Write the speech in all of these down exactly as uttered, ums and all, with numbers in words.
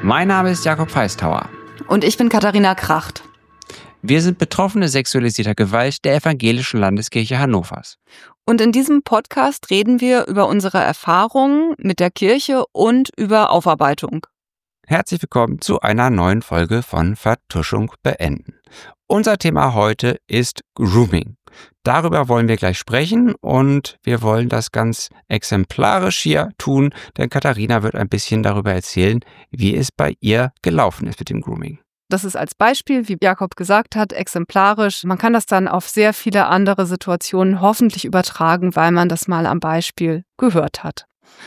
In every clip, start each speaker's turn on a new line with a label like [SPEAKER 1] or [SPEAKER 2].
[SPEAKER 1] Mein Name ist Jakob Feistauer.
[SPEAKER 2] Und ich bin Katharina Kracht.
[SPEAKER 1] Wir sind Betroffene sexualisierter Gewalt der Evangelischen Landeskirche Hannovers.
[SPEAKER 2] Und in diesem Podcast reden wir über unsere Erfahrungen mit der Kirche und über Aufarbeitung.
[SPEAKER 1] Herzlich willkommen zu einer neuen Folge von Vertuschung beenden. Unser Thema heute ist Grooming. Darüber wollen wir gleich sprechen und wir wollen das ganz exemplarisch hier tun, denn Katharina wird ein bisschen darüber erzählen, wie es bei ihr gelaufen ist mit dem Grooming.
[SPEAKER 2] Das ist als Beispiel, wie Jakob gesagt hat, exemplarisch. Man kann das dann auf sehr viele andere Situationen hoffentlich übertragen, weil man das mal am Beispiel gehört hat.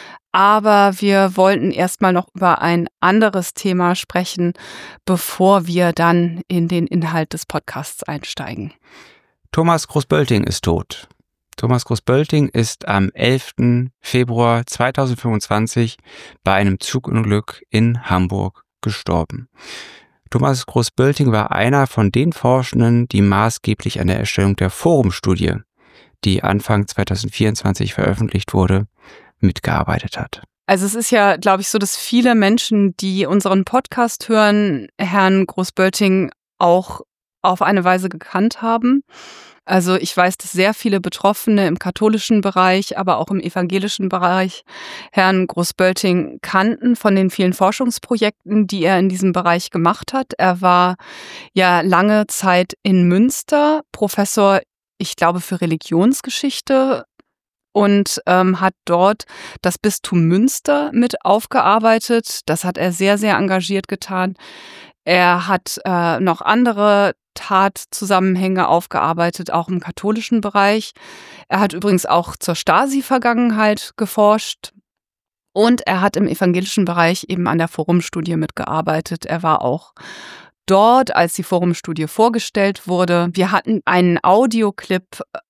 [SPEAKER 2] Aber wir wollten erstmal noch über ein anderes Thema sprechen, bevor wir dann in den Inhalt des Podcasts einsteigen.
[SPEAKER 1] Thomas Groß-Bölting ist tot. Thomas Groß-Bölting ist am elften Februar zweitausendfünfundzwanzig bei einem Zugunglück in Hamburg gestorben. Thomas Groß-Bölting war einer von den Forschenden, die maßgeblich an der Erstellung der Forum-Studie, die Anfang zweitausendvierundzwanzig veröffentlicht wurde, mitgearbeitet hat.
[SPEAKER 2] Also es ist ja, glaube ich, so, dass viele Menschen, die unseren Podcast hören, Herrn Groß-Bölting auch auf eine Weise gekannt haben. Also ich weiß, dass sehr viele Betroffene im katholischen Bereich, aber auch im evangelischen Bereich Herrn Groß-Bölting kannten von den vielen Forschungsprojekten, die er in diesem Bereich gemacht hat. Er war ja lange Zeit in Münster Professor, ich glaube, für Religionsgeschichte und ähm, hat dort das Bistum Münster mit aufgearbeitet. Das hat er sehr, sehr engagiert getan. Er hat äh, noch andere Tatzusammenhänge aufgearbeitet, auch im katholischen Bereich. Er hat übrigens auch zur Stasi-Vergangenheit geforscht und er hat im evangelischen Bereich eben an der Forum-Studie mitgearbeitet. Er war auch dort, als die Forum-Studie vorgestellt wurde. Wir hatten einen Audioclip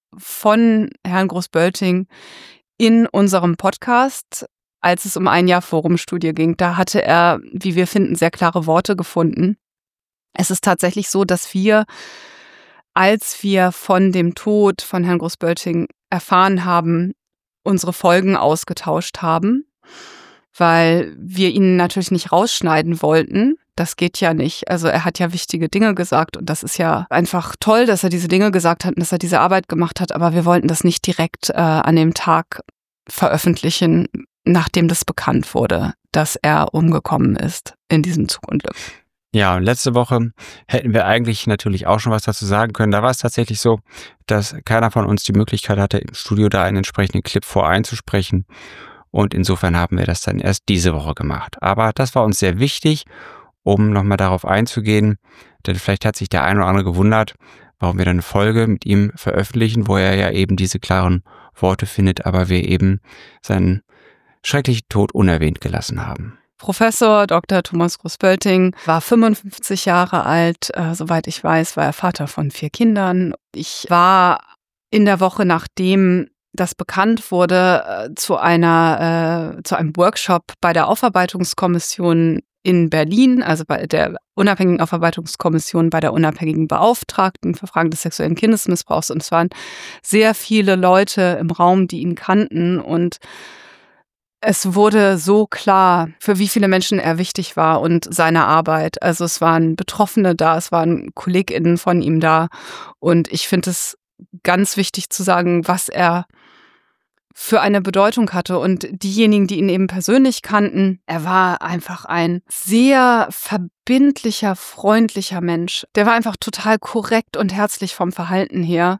[SPEAKER 2] von Herrn Groß-Bölting in unserem Podcast, als es um ein Jahr Forum-Studie ging. Da hatte er, wie wir finden, sehr klare Worte gefunden. Es ist tatsächlich so, dass wir, als wir von dem Tod von Herrn Groß-Bölting erfahren haben, unsere Folgen ausgetauscht haben, weil wir ihn natürlich nicht rausschneiden wollten. Das geht ja nicht. Also er hat ja wichtige Dinge gesagt und das ist ja einfach toll, dass er diese Dinge gesagt hat und dass er diese Arbeit gemacht hat, aber wir wollten das nicht direkt äh, an dem Tag veröffentlichen, nachdem das bekannt wurde, dass er umgekommen ist in diesem Zugunglück.
[SPEAKER 1] Ja, und letzte Woche hätten wir eigentlich natürlich auch schon was dazu sagen können. Da war es tatsächlich so, dass keiner von uns die Möglichkeit hatte, im Studio da einen entsprechenden Clip voreinzusprechen. Und insofern haben wir das dann erst diese Woche gemacht. Aber das war uns sehr wichtig, um nochmal darauf einzugehen. Denn vielleicht hat sich der ein oder andere gewundert, warum wir dann eine Folge mit ihm veröffentlichen, wo er ja eben diese klaren Worte findet, aber wir eben seinen schrecklichen Tod unerwähnt gelassen haben.
[SPEAKER 2] Professor Doktor Thomas Groß-Bölting war fünfundfünfzig Jahre alt. Äh, soweit ich weiß, war er Vater von vier Kindern. Ich war in der Woche, nachdem das bekannt wurde, äh, zu einer äh, zu einem Workshop bei der Aufarbeitungskommission in Berlin, also bei der unabhängigen Aufarbeitungskommission bei der unabhängigen Beauftragten für Fragen des sexuellen Kindesmissbrauchs. Und es waren sehr viele Leute im Raum, die ihn kannten und es wurde so klar, für wie viele Menschen er wichtig war und seine Arbeit. Also es waren Betroffene da, es waren KollegInnen von ihm da. Und ich finde es ganz wichtig zu sagen, was er für eine Bedeutung hatte. Und diejenigen, die ihn eben persönlich kannten, er war einfach ein sehr verbindlicher, freundlicher Mensch. Der war einfach total korrekt und herzlich vom Verhalten her.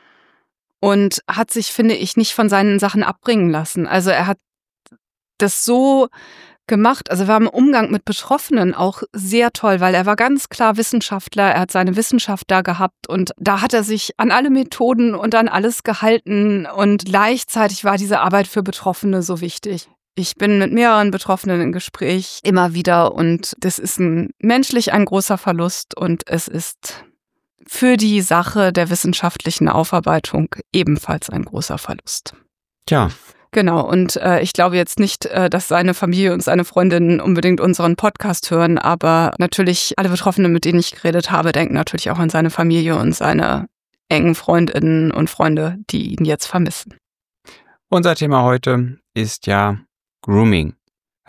[SPEAKER 2] Und hat sich, finde ich, nicht von seinen Sachen abbringen lassen. Also er hat das so gemacht. Also er war im Umgang mit Betroffenen auch sehr toll, weil er war ganz klar Wissenschaftler. Er hat seine Wissenschaft da gehabt und da hat er sich an alle Methoden und an alles gehalten und gleichzeitig war diese Arbeit für Betroffene so wichtig. Ich bin mit mehreren Betroffenen im Gespräch immer wieder und das ist ein, menschlich ein großer Verlust und es ist für die Sache der wissenschaftlichen Aufarbeitung ebenfalls ein großer Verlust.
[SPEAKER 1] Tja.
[SPEAKER 2] Genau, und äh, ich glaube jetzt nicht, äh, dass seine Familie und seine Freundinnen unbedingt unseren Podcast hören, aber natürlich alle Betroffenen, mit denen ich geredet habe, denken natürlich auch an seine Familie und seine engen Freundinnen und Freunde, die ihn jetzt vermissen.
[SPEAKER 1] Unser Thema heute ist ja Grooming.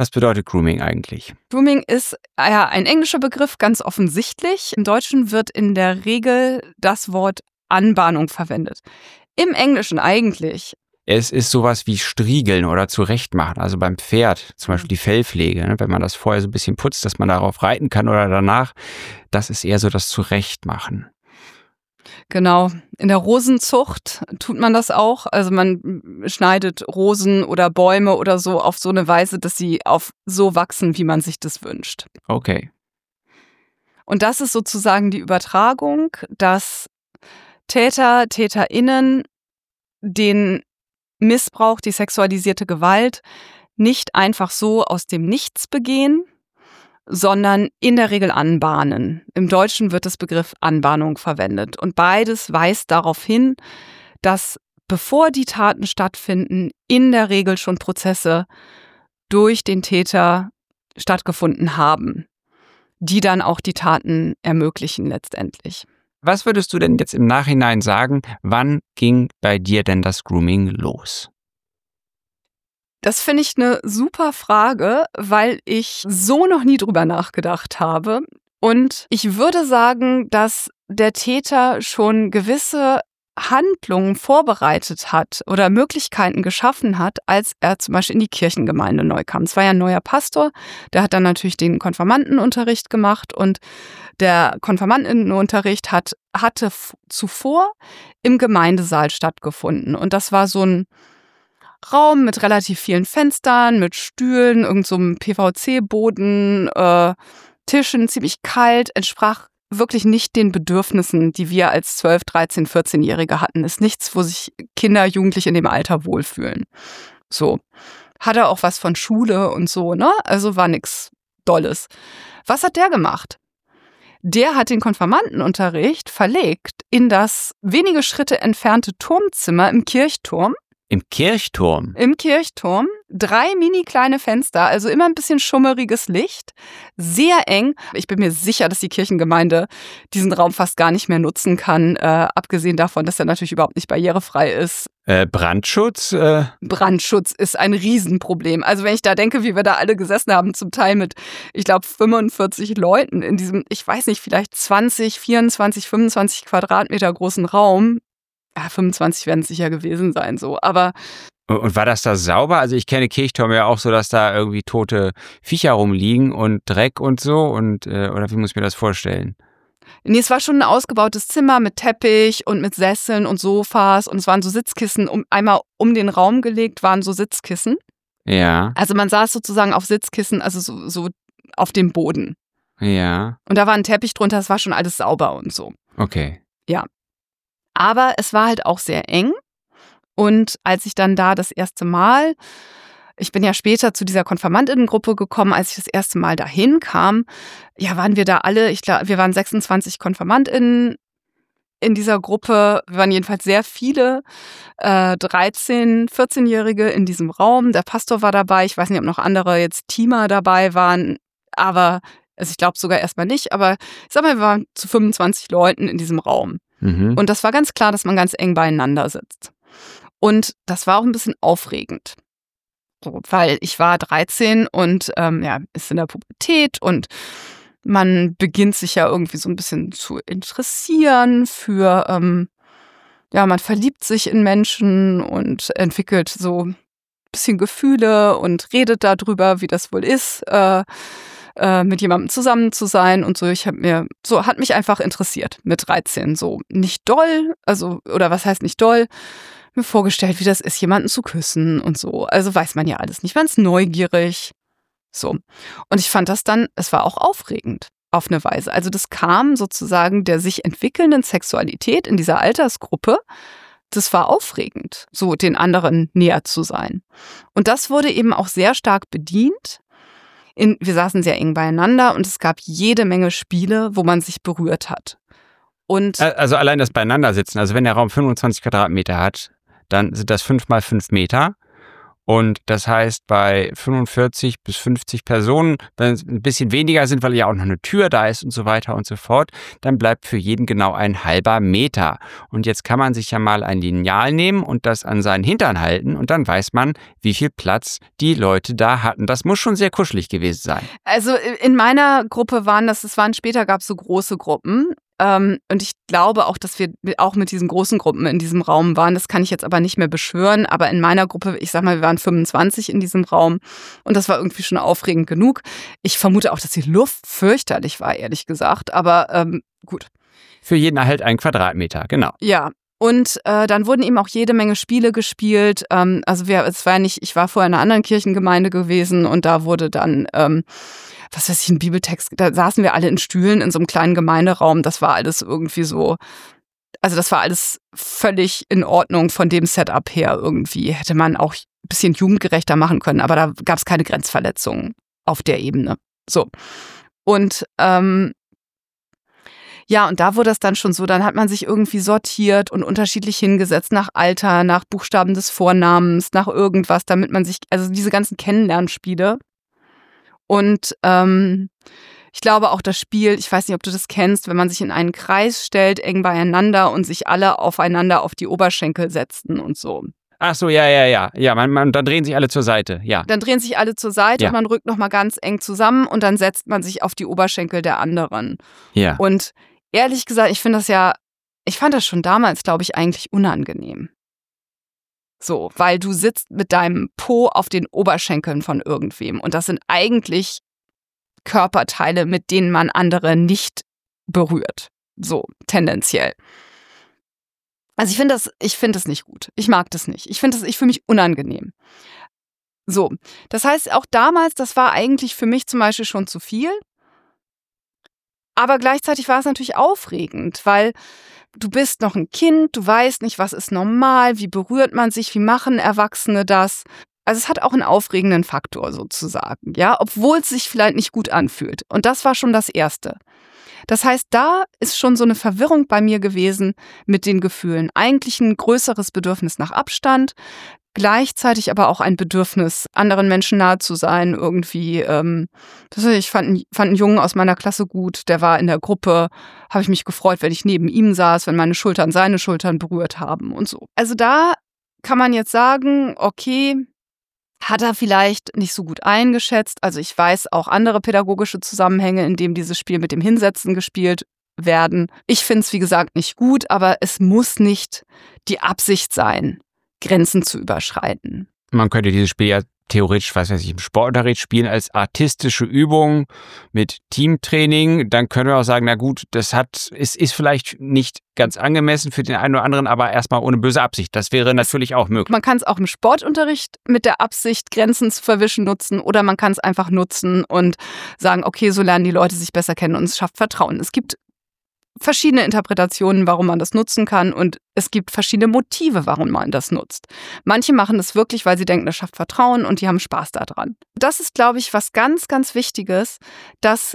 [SPEAKER 1] Was bedeutet Grooming eigentlich?
[SPEAKER 2] Grooming ist ja ein englischer Begriff, ganz offensichtlich. Im Deutschen wird in der Regel das Wort Anbahnung verwendet. Im Englischen eigentlich.
[SPEAKER 1] Es ist sowas wie Striegeln oder Zurechtmachen. Also beim Pferd, zum Beispiel die Fellpflege, ne? Wenn man das vorher so ein bisschen putzt, dass man darauf reiten kann oder danach, das ist eher so das Zurechtmachen.
[SPEAKER 2] Genau. In der Rosenzucht tut man das auch. Also man schneidet Rosen oder Bäume oder so auf so eine Weise, dass sie auf so wachsen, wie man sich das wünscht.
[SPEAKER 1] Okay.
[SPEAKER 2] Und das ist sozusagen die Übertragung, dass Täter, TäterInnen den Missbrauch, die sexualisierte Gewalt nicht einfach so aus dem Nichts begehen, sondern in der Regel anbahnen. Im Deutschen wird das Begriff Anbahnung verwendet. Und beides weist darauf hin, dass bevor die Taten stattfinden, in der Regel schon Prozesse durch den Täter stattgefunden haben, die dann auch die Taten ermöglichen letztendlich.
[SPEAKER 1] Was würdest du denn jetzt im Nachhinein sagen, wann ging bei dir denn das Grooming los?
[SPEAKER 2] Das finde ich eine super Frage, weil ich so noch nie drüber nachgedacht habe. Und ich würde sagen, dass der Täter schon gewisse Handlungen vorbereitet hat oder Möglichkeiten geschaffen hat, als er zum Beispiel in die Kirchengemeinde neu kam. Es war ja ein neuer Pastor, der hat dann natürlich den Konfirmandenunterricht gemacht und der Konfirmandenunterricht hat, hatte f- zuvor im Gemeindesaal stattgefunden. Und das war so ein Raum mit relativ vielen Fenstern, mit Stühlen, irgend so einem P V C-Boden, äh, Tischen, ziemlich kalt, entsprach wirklich nicht den Bedürfnissen, die wir als zwölf-, dreizehn-, vierzehnjährige hatten. Ist nichts, wo sich Kinder, Jugendliche in dem Alter wohlfühlen. So. Hatte auch was von Schule und so, ne? Also war nix Dolles. Was hat der gemacht? Der hat den Konfirmandenunterricht verlegt in das wenige Schritte entfernte Turmzimmer im Kirchturm.
[SPEAKER 1] Im Kirchturm?
[SPEAKER 2] Im Kirchturm. Drei mini kleine Fenster, also immer ein bisschen schummeriges Licht. Sehr eng. Ich bin mir sicher, dass die Kirchengemeinde diesen Raum fast gar nicht mehr nutzen kann. Äh, abgesehen davon, dass er natürlich überhaupt nicht barrierefrei ist.
[SPEAKER 1] Äh, Brandschutz? Äh.
[SPEAKER 2] Brandschutz ist ein Riesenproblem. Also wenn ich da denke, wie wir da alle gesessen haben, zum Teil mit, ich glaube, fünfundvierzig Leuten in diesem, ich weiß nicht, vielleicht zwanzig, vierundzwanzig, fünfundzwanzig Quadratmeter großen Raum. Ja, fünfundzwanzig werden es sicher gewesen sein, so. Aber
[SPEAKER 1] Und war das da sauber? Also ich kenne Kirchtürme ja auch so, dass da irgendwie tote Viecher rumliegen und Dreck und so. Und äh, oder wie muss ich mir das vorstellen?
[SPEAKER 2] nee, es war schon ein ausgebautes Zimmer mit Teppich und mit Sesseln und Sofas. Und es waren so Sitzkissen, um, einmal um den Raum gelegt waren so Sitzkissen.
[SPEAKER 1] Ja,
[SPEAKER 2] Also man saß sozusagen auf Sitzkissen, also so, so auf dem Boden.
[SPEAKER 1] ja,
[SPEAKER 2] Und da war ein Teppich drunter, es war schon alles sauber und so.
[SPEAKER 1] okay.
[SPEAKER 2] Aber es war halt auch sehr eng. Und als ich dann da das erste Mal, ich bin ja später zu dieser Konfirmandinnengruppe gekommen, als ich das erste Mal dahin kam, ja, waren wir da alle, ich glaube, wir waren sechsundzwanzig Konfirmandinnen in dieser Gruppe. Wir waren jedenfalls sehr viele, äh, dreizehn-, vierzehnjährige in diesem Raum. Der Pastor war dabei. Ich weiß nicht, ob noch andere jetzt Teamer dabei waren, aber, also ich glaube sogar erstmal nicht, aber ich sag mal, wir waren zu fünfundzwanzig Leuten in diesem Raum.
[SPEAKER 1] Mhm.
[SPEAKER 2] Und das war ganz klar, dass man ganz eng beieinander sitzt. Und das war auch ein bisschen aufregend. So, weil ich war dreizehn und ähm, ja, ist in der Pubertät und man beginnt sich ja irgendwie so ein bisschen zu interessieren für, ähm, ja, man verliebt sich in Menschen und entwickelt so ein bisschen Gefühle und redet darüber, wie das wohl ist, äh, äh, mit jemandem zusammen zu sein und so. Ich habe mir, so, hat mich einfach interessiert mit dreizehn, so nicht doll, also, oder was heißt nicht doll, mir vorgestellt, wie das ist, jemanden zu küssen und so. Also weiß man ja alles nicht, ganz neugierig. So. Und ich fand das dann, es war auch aufregend auf eine Weise. Also das kam sozusagen der sich entwickelnden Sexualität in dieser Altersgruppe. Das war aufregend, so den anderen näher zu sein. Und das wurde eben auch sehr stark bedient. In, wir saßen sehr eng beieinander und es gab jede Menge Spiele, wo man sich berührt hat. Und
[SPEAKER 1] Also allein das Beieinandersitzen, also wenn der Raum fünfundzwanzig Quadratmeter hat, dann sind das fünf mal fünf Meter. Und das heißt, bei fünfundvierzig bis fünfzig Personen, wenn es ein bisschen weniger sind, weil ja auch noch eine Tür da ist und so weiter und so fort, dann bleibt für jeden genau ein halber Meter. Und jetzt kann man sich ja mal ein Lineal nehmen und das an seinen Hintern halten und dann weiß man, wie viel Platz die Leute da hatten. Das muss schon sehr kuschelig gewesen sein.
[SPEAKER 2] Also in meiner Gruppe waren das, es waren später gab es so große Gruppen. Ähm, und ich glaube auch, dass wir auch mit diesen großen Gruppen in diesem Raum waren. Das kann ich jetzt aber nicht mehr beschwören. Aber in meiner Gruppe, ich sag mal, wir waren fünfundzwanzig in diesem Raum. Und das war irgendwie schon aufregend genug. Ich vermute auch, dass die Luft fürchterlich war, ehrlich gesagt. Aber ähm, gut.
[SPEAKER 1] Für jeden halt ein Quadratmeter, genau.
[SPEAKER 2] Ja. Und äh, dann wurden eben auch jede Menge Spiele gespielt. Ähm, also wir, es war ja nicht, ich war vorher in einer anderen Kirchengemeinde gewesen und da wurde dann, ähm, was weiß ich, ein Bibeltext, da saßen wir alle in Stühlen in so einem kleinen Gemeinderaum. Das war alles irgendwie so, also das war alles völlig in Ordnung von dem Setup her irgendwie. Hätte man auch ein bisschen jugendgerechter machen können, aber da gab es keine Grenzverletzungen auf der Ebene. So. Und ähm, ja, und da wurde es dann schon so, dann hat man sich irgendwie sortiert und unterschiedlich hingesetzt nach Alter, nach Buchstaben des Vornamens, nach irgendwas, damit man sich, also diese ganzen Kennenlernspiele. Und ähm, ich glaube auch das Spiel, ich weiß nicht, ob du das kennst, wenn man sich in einen Kreis stellt, eng beieinander und sich alle aufeinander auf die Oberschenkel setzen und so.
[SPEAKER 1] Ach so, ja, ja, ja. Ja, man, man, dann drehen sich alle zur Seite, ja.
[SPEAKER 2] Dann drehen sich alle zur Seite
[SPEAKER 1] Ja.
[SPEAKER 2] und man rückt nochmal ganz eng zusammen und dann setzt man sich auf die Oberschenkel der anderen.
[SPEAKER 1] Ja.
[SPEAKER 2] Und ehrlich gesagt, ich finde das ja, ich fand das schon damals, glaube ich, eigentlich unangenehm. So, weil du sitzt mit deinem Po auf den Oberschenkeln von irgendwem und das sind eigentlich Körperteile, mit denen man andere nicht berührt. So, tendenziell. Also ich finde das, ich finde das nicht gut. Ich mag das nicht. Ich finde das, ich fühle mich unangenehm. So, das heißt auch damals, das war eigentlich für mich zum Beispiel schon zu viel. Aber gleichzeitig war es natürlich aufregend, weil du bist noch ein Kind, du weißt nicht, was ist normal, wie berührt man sich, wie machen Erwachsene das. Also es hat auch einen aufregenden Faktor sozusagen, ja, obwohl es sich vielleicht nicht gut anfühlt. Und das war schon das Erste. Das heißt, da ist schon so eine Verwirrung bei mir gewesen mit den Gefühlen. Eigentlich ein größeres Bedürfnis nach Abstand, gleichzeitig aber auch ein Bedürfnis, anderen Menschen nahe zu sein. Irgendwie, ähm, das heißt, ich fand, fand einen Jungen aus meiner Klasse gut, der war in der Gruppe, habe ich mich gefreut, wenn ich neben ihm saß, wenn meine Schultern seine Schultern berührt haben und so. Also da kann man jetzt sagen, okay, hat er vielleicht nicht so gut eingeschätzt. Also ich weiß auch andere pädagogische Zusammenhänge, in denen dieses Spiel mit dem Hinsetzen gespielt werden. Ich finde es, wie gesagt, nicht gut, aber es muss nicht die Absicht sein, Grenzen zu überschreiten.
[SPEAKER 1] Man könnte dieses Spiel ja theoretisch, was weiß ich, im Sportunterricht spielen als artistische Übung mit Teamtraining. Dann können wir auch sagen, na gut, das hat, ist, ist vielleicht nicht ganz angemessen für den einen oder anderen, aber erstmal ohne böse Absicht. Das wäre natürlich auch möglich.
[SPEAKER 2] Man kann es auch im Sportunterricht mit der Absicht, Grenzen zu verwischen, nutzen oder man kann es einfach nutzen und sagen, okay, so lernen die Leute sich besser kennen und es schafft Vertrauen. Es gibt verschiedene Interpretationen, warum man das nutzen kann und es gibt verschiedene Motive, warum man das nutzt. Manche machen das wirklich, weil sie denken, das schafft Vertrauen und die haben Spaß daran. Das ist, glaube ich, was ganz, ganz Wichtiges, dass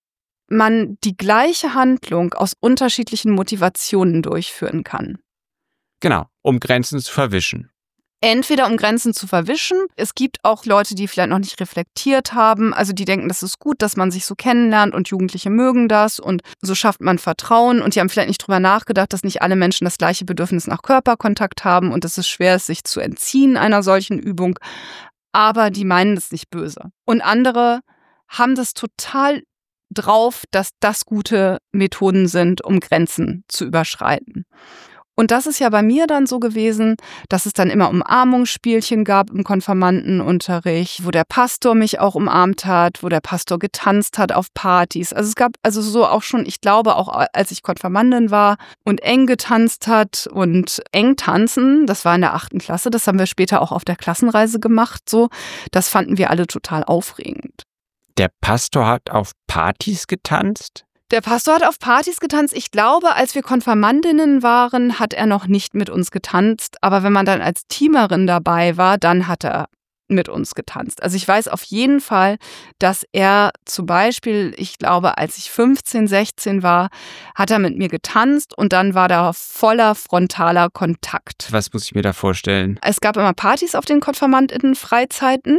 [SPEAKER 2] man die gleiche Handlung aus unterschiedlichen Motivationen durchführen kann.
[SPEAKER 1] Genau, um Grenzen zu verwischen.
[SPEAKER 2] Entweder um Grenzen zu verwischen. Es gibt auch Leute, die vielleicht noch nicht reflektiert haben. Also die denken, das ist gut, dass man sich so kennenlernt und Jugendliche mögen das und so schafft man Vertrauen. Und die haben vielleicht nicht drüber nachgedacht, dass nicht alle Menschen das gleiche Bedürfnis nach Körperkontakt haben und dass es schwer ist, sich zu entziehen einer solchen Übung. Aber die meinen das nicht böse. Und andere haben das total drauf, dass das gute Methoden sind, um Grenzen zu überschreiten. Und das ist ja bei mir dann so gewesen, dass es dann immer Umarmungsspielchen gab im Konfirmandenunterricht, wo der Pastor mich auch umarmt hat, wo der Pastor getanzt hat auf Partys. Also es gab also so auch schon, ich glaube auch als ich Konfirmandin war und eng getanzt hat und eng tanzen, das war in der achten Klasse, das haben wir später auch auf der Klassenreise gemacht, so. Das fanden wir alle total aufregend.
[SPEAKER 1] Der Pastor hat auf Partys getanzt?
[SPEAKER 2] Der Pastor hat auf Partys getanzt. Ich glaube, als wir Konfirmandinnen waren, hat er noch nicht mit uns getanzt. Aber wenn man dann als Teamerin dabei war, dann hat er mit uns getanzt. Also ich weiß auf jeden Fall, dass er zum Beispiel, ich glaube, als ich fünfzehn, sechzehn war, hat er mit mir getanzt und dann war da voller frontaler Kontakt.
[SPEAKER 1] Was muss ich mir da vorstellen?
[SPEAKER 2] Es gab immer Partys auf den KonfirmandInnen-Freizeiten.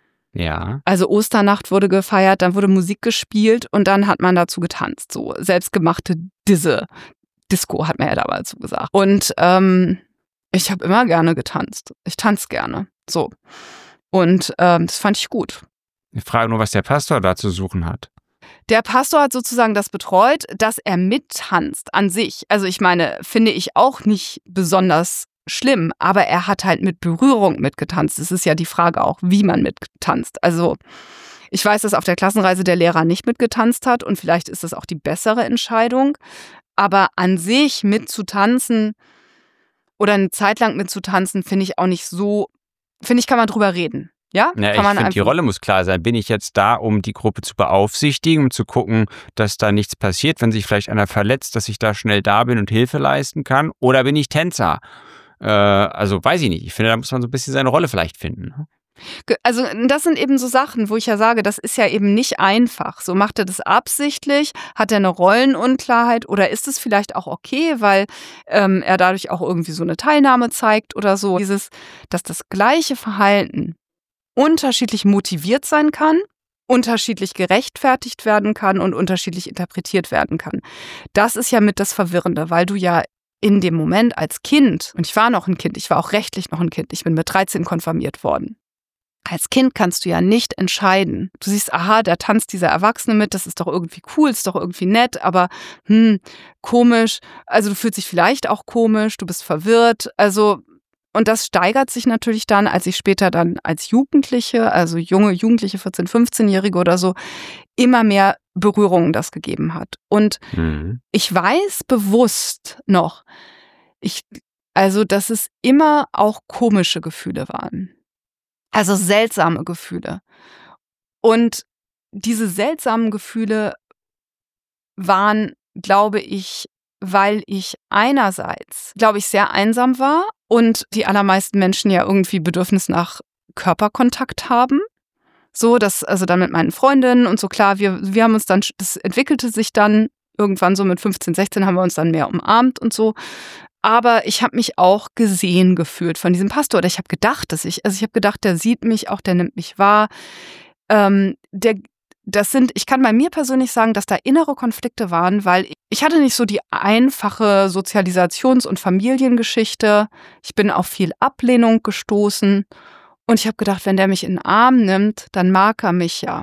[SPEAKER 1] Ja.
[SPEAKER 2] Also Osternacht wurde gefeiert, dann wurde Musik gespielt und dann hat man dazu getanzt. So selbstgemachte Disse. Disco hat man ja damals so gesagt. Und ähm, ich habe immer gerne getanzt. Ich tanze gerne. So. Und ähm, das fand ich gut.
[SPEAKER 1] Ich frage nur, was der Pastor da zu suchen hat.
[SPEAKER 2] Der Pastor hat sozusagen das betreut, dass er mittanzt an sich. Also ich meine, finde ich auch nicht besonders schlimm, aber er hat halt mit Berührung mitgetanzt. Es ist ja die Frage auch, wie man mittanzt. Also ich weiß, dass auf der Klassenreise der Lehrer nicht mitgetanzt hat und vielleicht ist das auch die bessere Entscheidung. Aber an sich mitzutanzen oder eine Zeit lang mitzutanzen, finde ich auch nicht so, finde ich, kann man drüber reden. Ja,
[SPEAKER 1] ja
[SPEAKER 2] kann man
[SPEAKER 1] ich finde, die Rolle muss klar sein. Bin ich jetzt da, um die Gruppe zu beaufsichtigen, um zu gucken, dass da nichts passiert, wenn sich vielleicht einer verletzt, dass ich da schnell da bin und Hilfe leisten kann? Oder bin ich Tänzer? Äh, also weiß ich nicht. Ich finde, da muss man so ein bisschen seine Rolle vielleicht finden.
[SPEAKER 2] Also das sind eben so Sachen, wo ich ja sage, das ist ja eben nicht einfach. So macht er das absichtlich? Hat er eine Rollenunklarheit? Oder ist es vielleicht auch okay, weil ähm, er dadurch auch irgendwie so eine Teilnahme zeigt oder so? Dieses, dass das gleiche Verhalten unterschiedlich motiviert sein kann, unterschiedlich gerechtfertigt werden kann und unterschiedlich interpretiert werden kann. Das ist ja mit das Verwirrende, weil du ja in dem Moment als Kind, und ich war noch ein Kind, ich war auch rechtlich noch ein Kind, ich bin mit dreizehn konfirmiert worden. Als Kind kannst du ja nicht entscheiden. Du siehst, aha, da tanzt dieser Erwachsene mit, das ist doch irgendwie cool, ist doch irgendwie nett, aber hm, komisch. Also du fühlst dich vielleicht auch komisch, du bist verwirrt. Also, und das steigert sich natürlich dann, als ich später dann als Jugendliche, also junge Jugendliche, vierzehn-, fünfzehnjährige oder so, immer mehr Berührungen das gegeben hat. Und
[SPEAKER 1] Mhm.
[SPEAKER 2] ich weiß bewusst noch, ich, also dass es immer auch komische Gefühle waren. Also seltsame Gefühle. Und diese seltsamen Gefühle waren, glaube ich, weil ich einerseits, glaube ich, sehr einsam war und die allermeisten Menschen ja irgendwie Bedürfnis nach Körperkontakt haben. So, dass, also dann mit meinen Freundinnen und so, klar, wir, wir haben uns dann, das entwickelte sich dann irgendwann so mit fünfzehn, sechzehn haben wir uns dann mehr umarmt und so. Aber ich habe mich auch gesehen gefühlt von diesem Pastor. Oder ich habe gedacht, dass ich, also ich habe gedacht, der sieht mich auch, der nimmt mich wahr. Ähm, der, das sind, ich kann bei mir persönlich sagen, dass da innere Konflikte waren, weil ich hatte nicht so die einfache Sozialisations- und Familiengeschichte. Ich bin auf viel Ablehnung gestoßen. Und ich habe gedacht, wenn der mich in den Arm nimmt, dann mag er mich ja.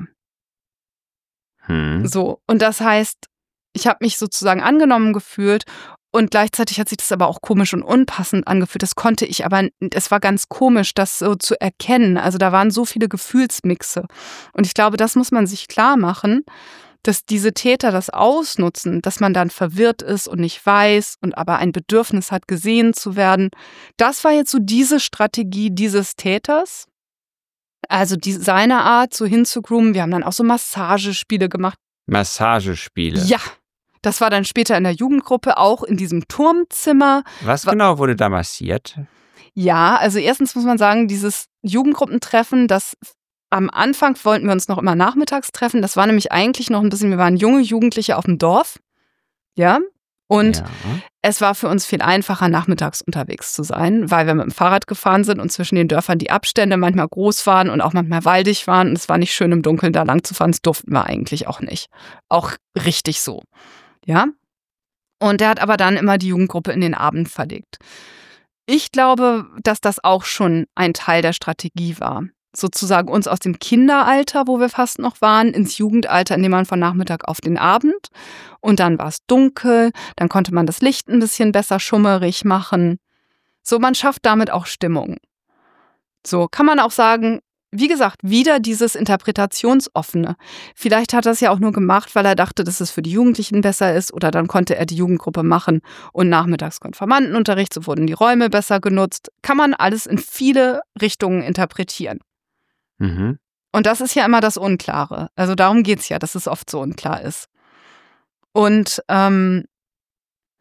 [SPEAKER 1] Hm.
[SPEAKER 2] So, und das heißt, ich habe mich sozusagen angenommen gefühlt und gleichzeitig hat sich das aber auch komisch und unpassend angefühlt. Das konnte ich aber, es war ganz komisch, das so zu erkennen. Also da waren so viele Gefühlsmixe. Und ich glaube, das muss man sich klar machen, dass diese Täter das ausnutzen, dass man dann verwirrt ist und nicht weiß und aber ein Bedürfnis hat, gesehen zu werden. Das war jetzt so diese Strategie dieses Täters. Also die, seine Art, so hinzugroomen. Wir haben dann auch so Massagespiele gemacht.
[SPEAKER 1] Massagespiele?
[SPEAKER 2] Ja. Das war dann später in der Jugendgruppe, auch in diesem Turmzimmer.
[SPEAKER 1] Was genau wurde da massiert?
[SPEAKER 2] Ja, also erstens muss man sagen, dieses Jugendgruppentreffen, das am Anfang wollten wir uns noch immer nachmittags treffen. Das war nämlich eigentlich noch ein bisschen, wir waren junge Jugendliche auf dem Dorf. Ja. Und
[SPEAKER 1] ja.
[SPEAKER 2] Es war für uns viel einfacher, nachmittags unterwegs zu sein, weil wir mit dem Fahrrad gefahren sind und zwischen den Dörfern die Abstände manchmal groß waren und auch manchmal waldig waren. Und es war nicht schön, im Dunkeln da lang zu fahren. Das durften wir eigentlich auch nicht. Auch richtig so. Ja. Und der hat aber dann immer die Jugendgruppe in den Abend verlegt. Ich glaube, dass das auch schon ein Teil der Strategie war. Sozusagen uns aus dem Kinderalter, wo wir fast noch waren, ins Jugendalter, in dem man von Nachmittag auf den Abend. Und dann war es dunkel, dann konnte man das Licht ein bisschen besser schummerig machen. So, man schafft damit auch Stimmung. So, kann man auch sagen, wie gesagt, wieder dieses Interpretationsoffene. Vielleicht hat er es ja auch nur gemacht, weil er dachte, dass es für die Jugendlichen besser ist, oder dann konnte er die Jugendgruppe machen und nachmittags Konfirmandenunterricht, so wurden die Räume besser genutzt. Kann man alles in viele Richtungen interpretieren.
[SPEAKER 1] Mhm.
[SPEAKER 2] Und das ist ja immer das Unklare. Also darum geht es ja, dass es oft so unklar ist. Und ähm,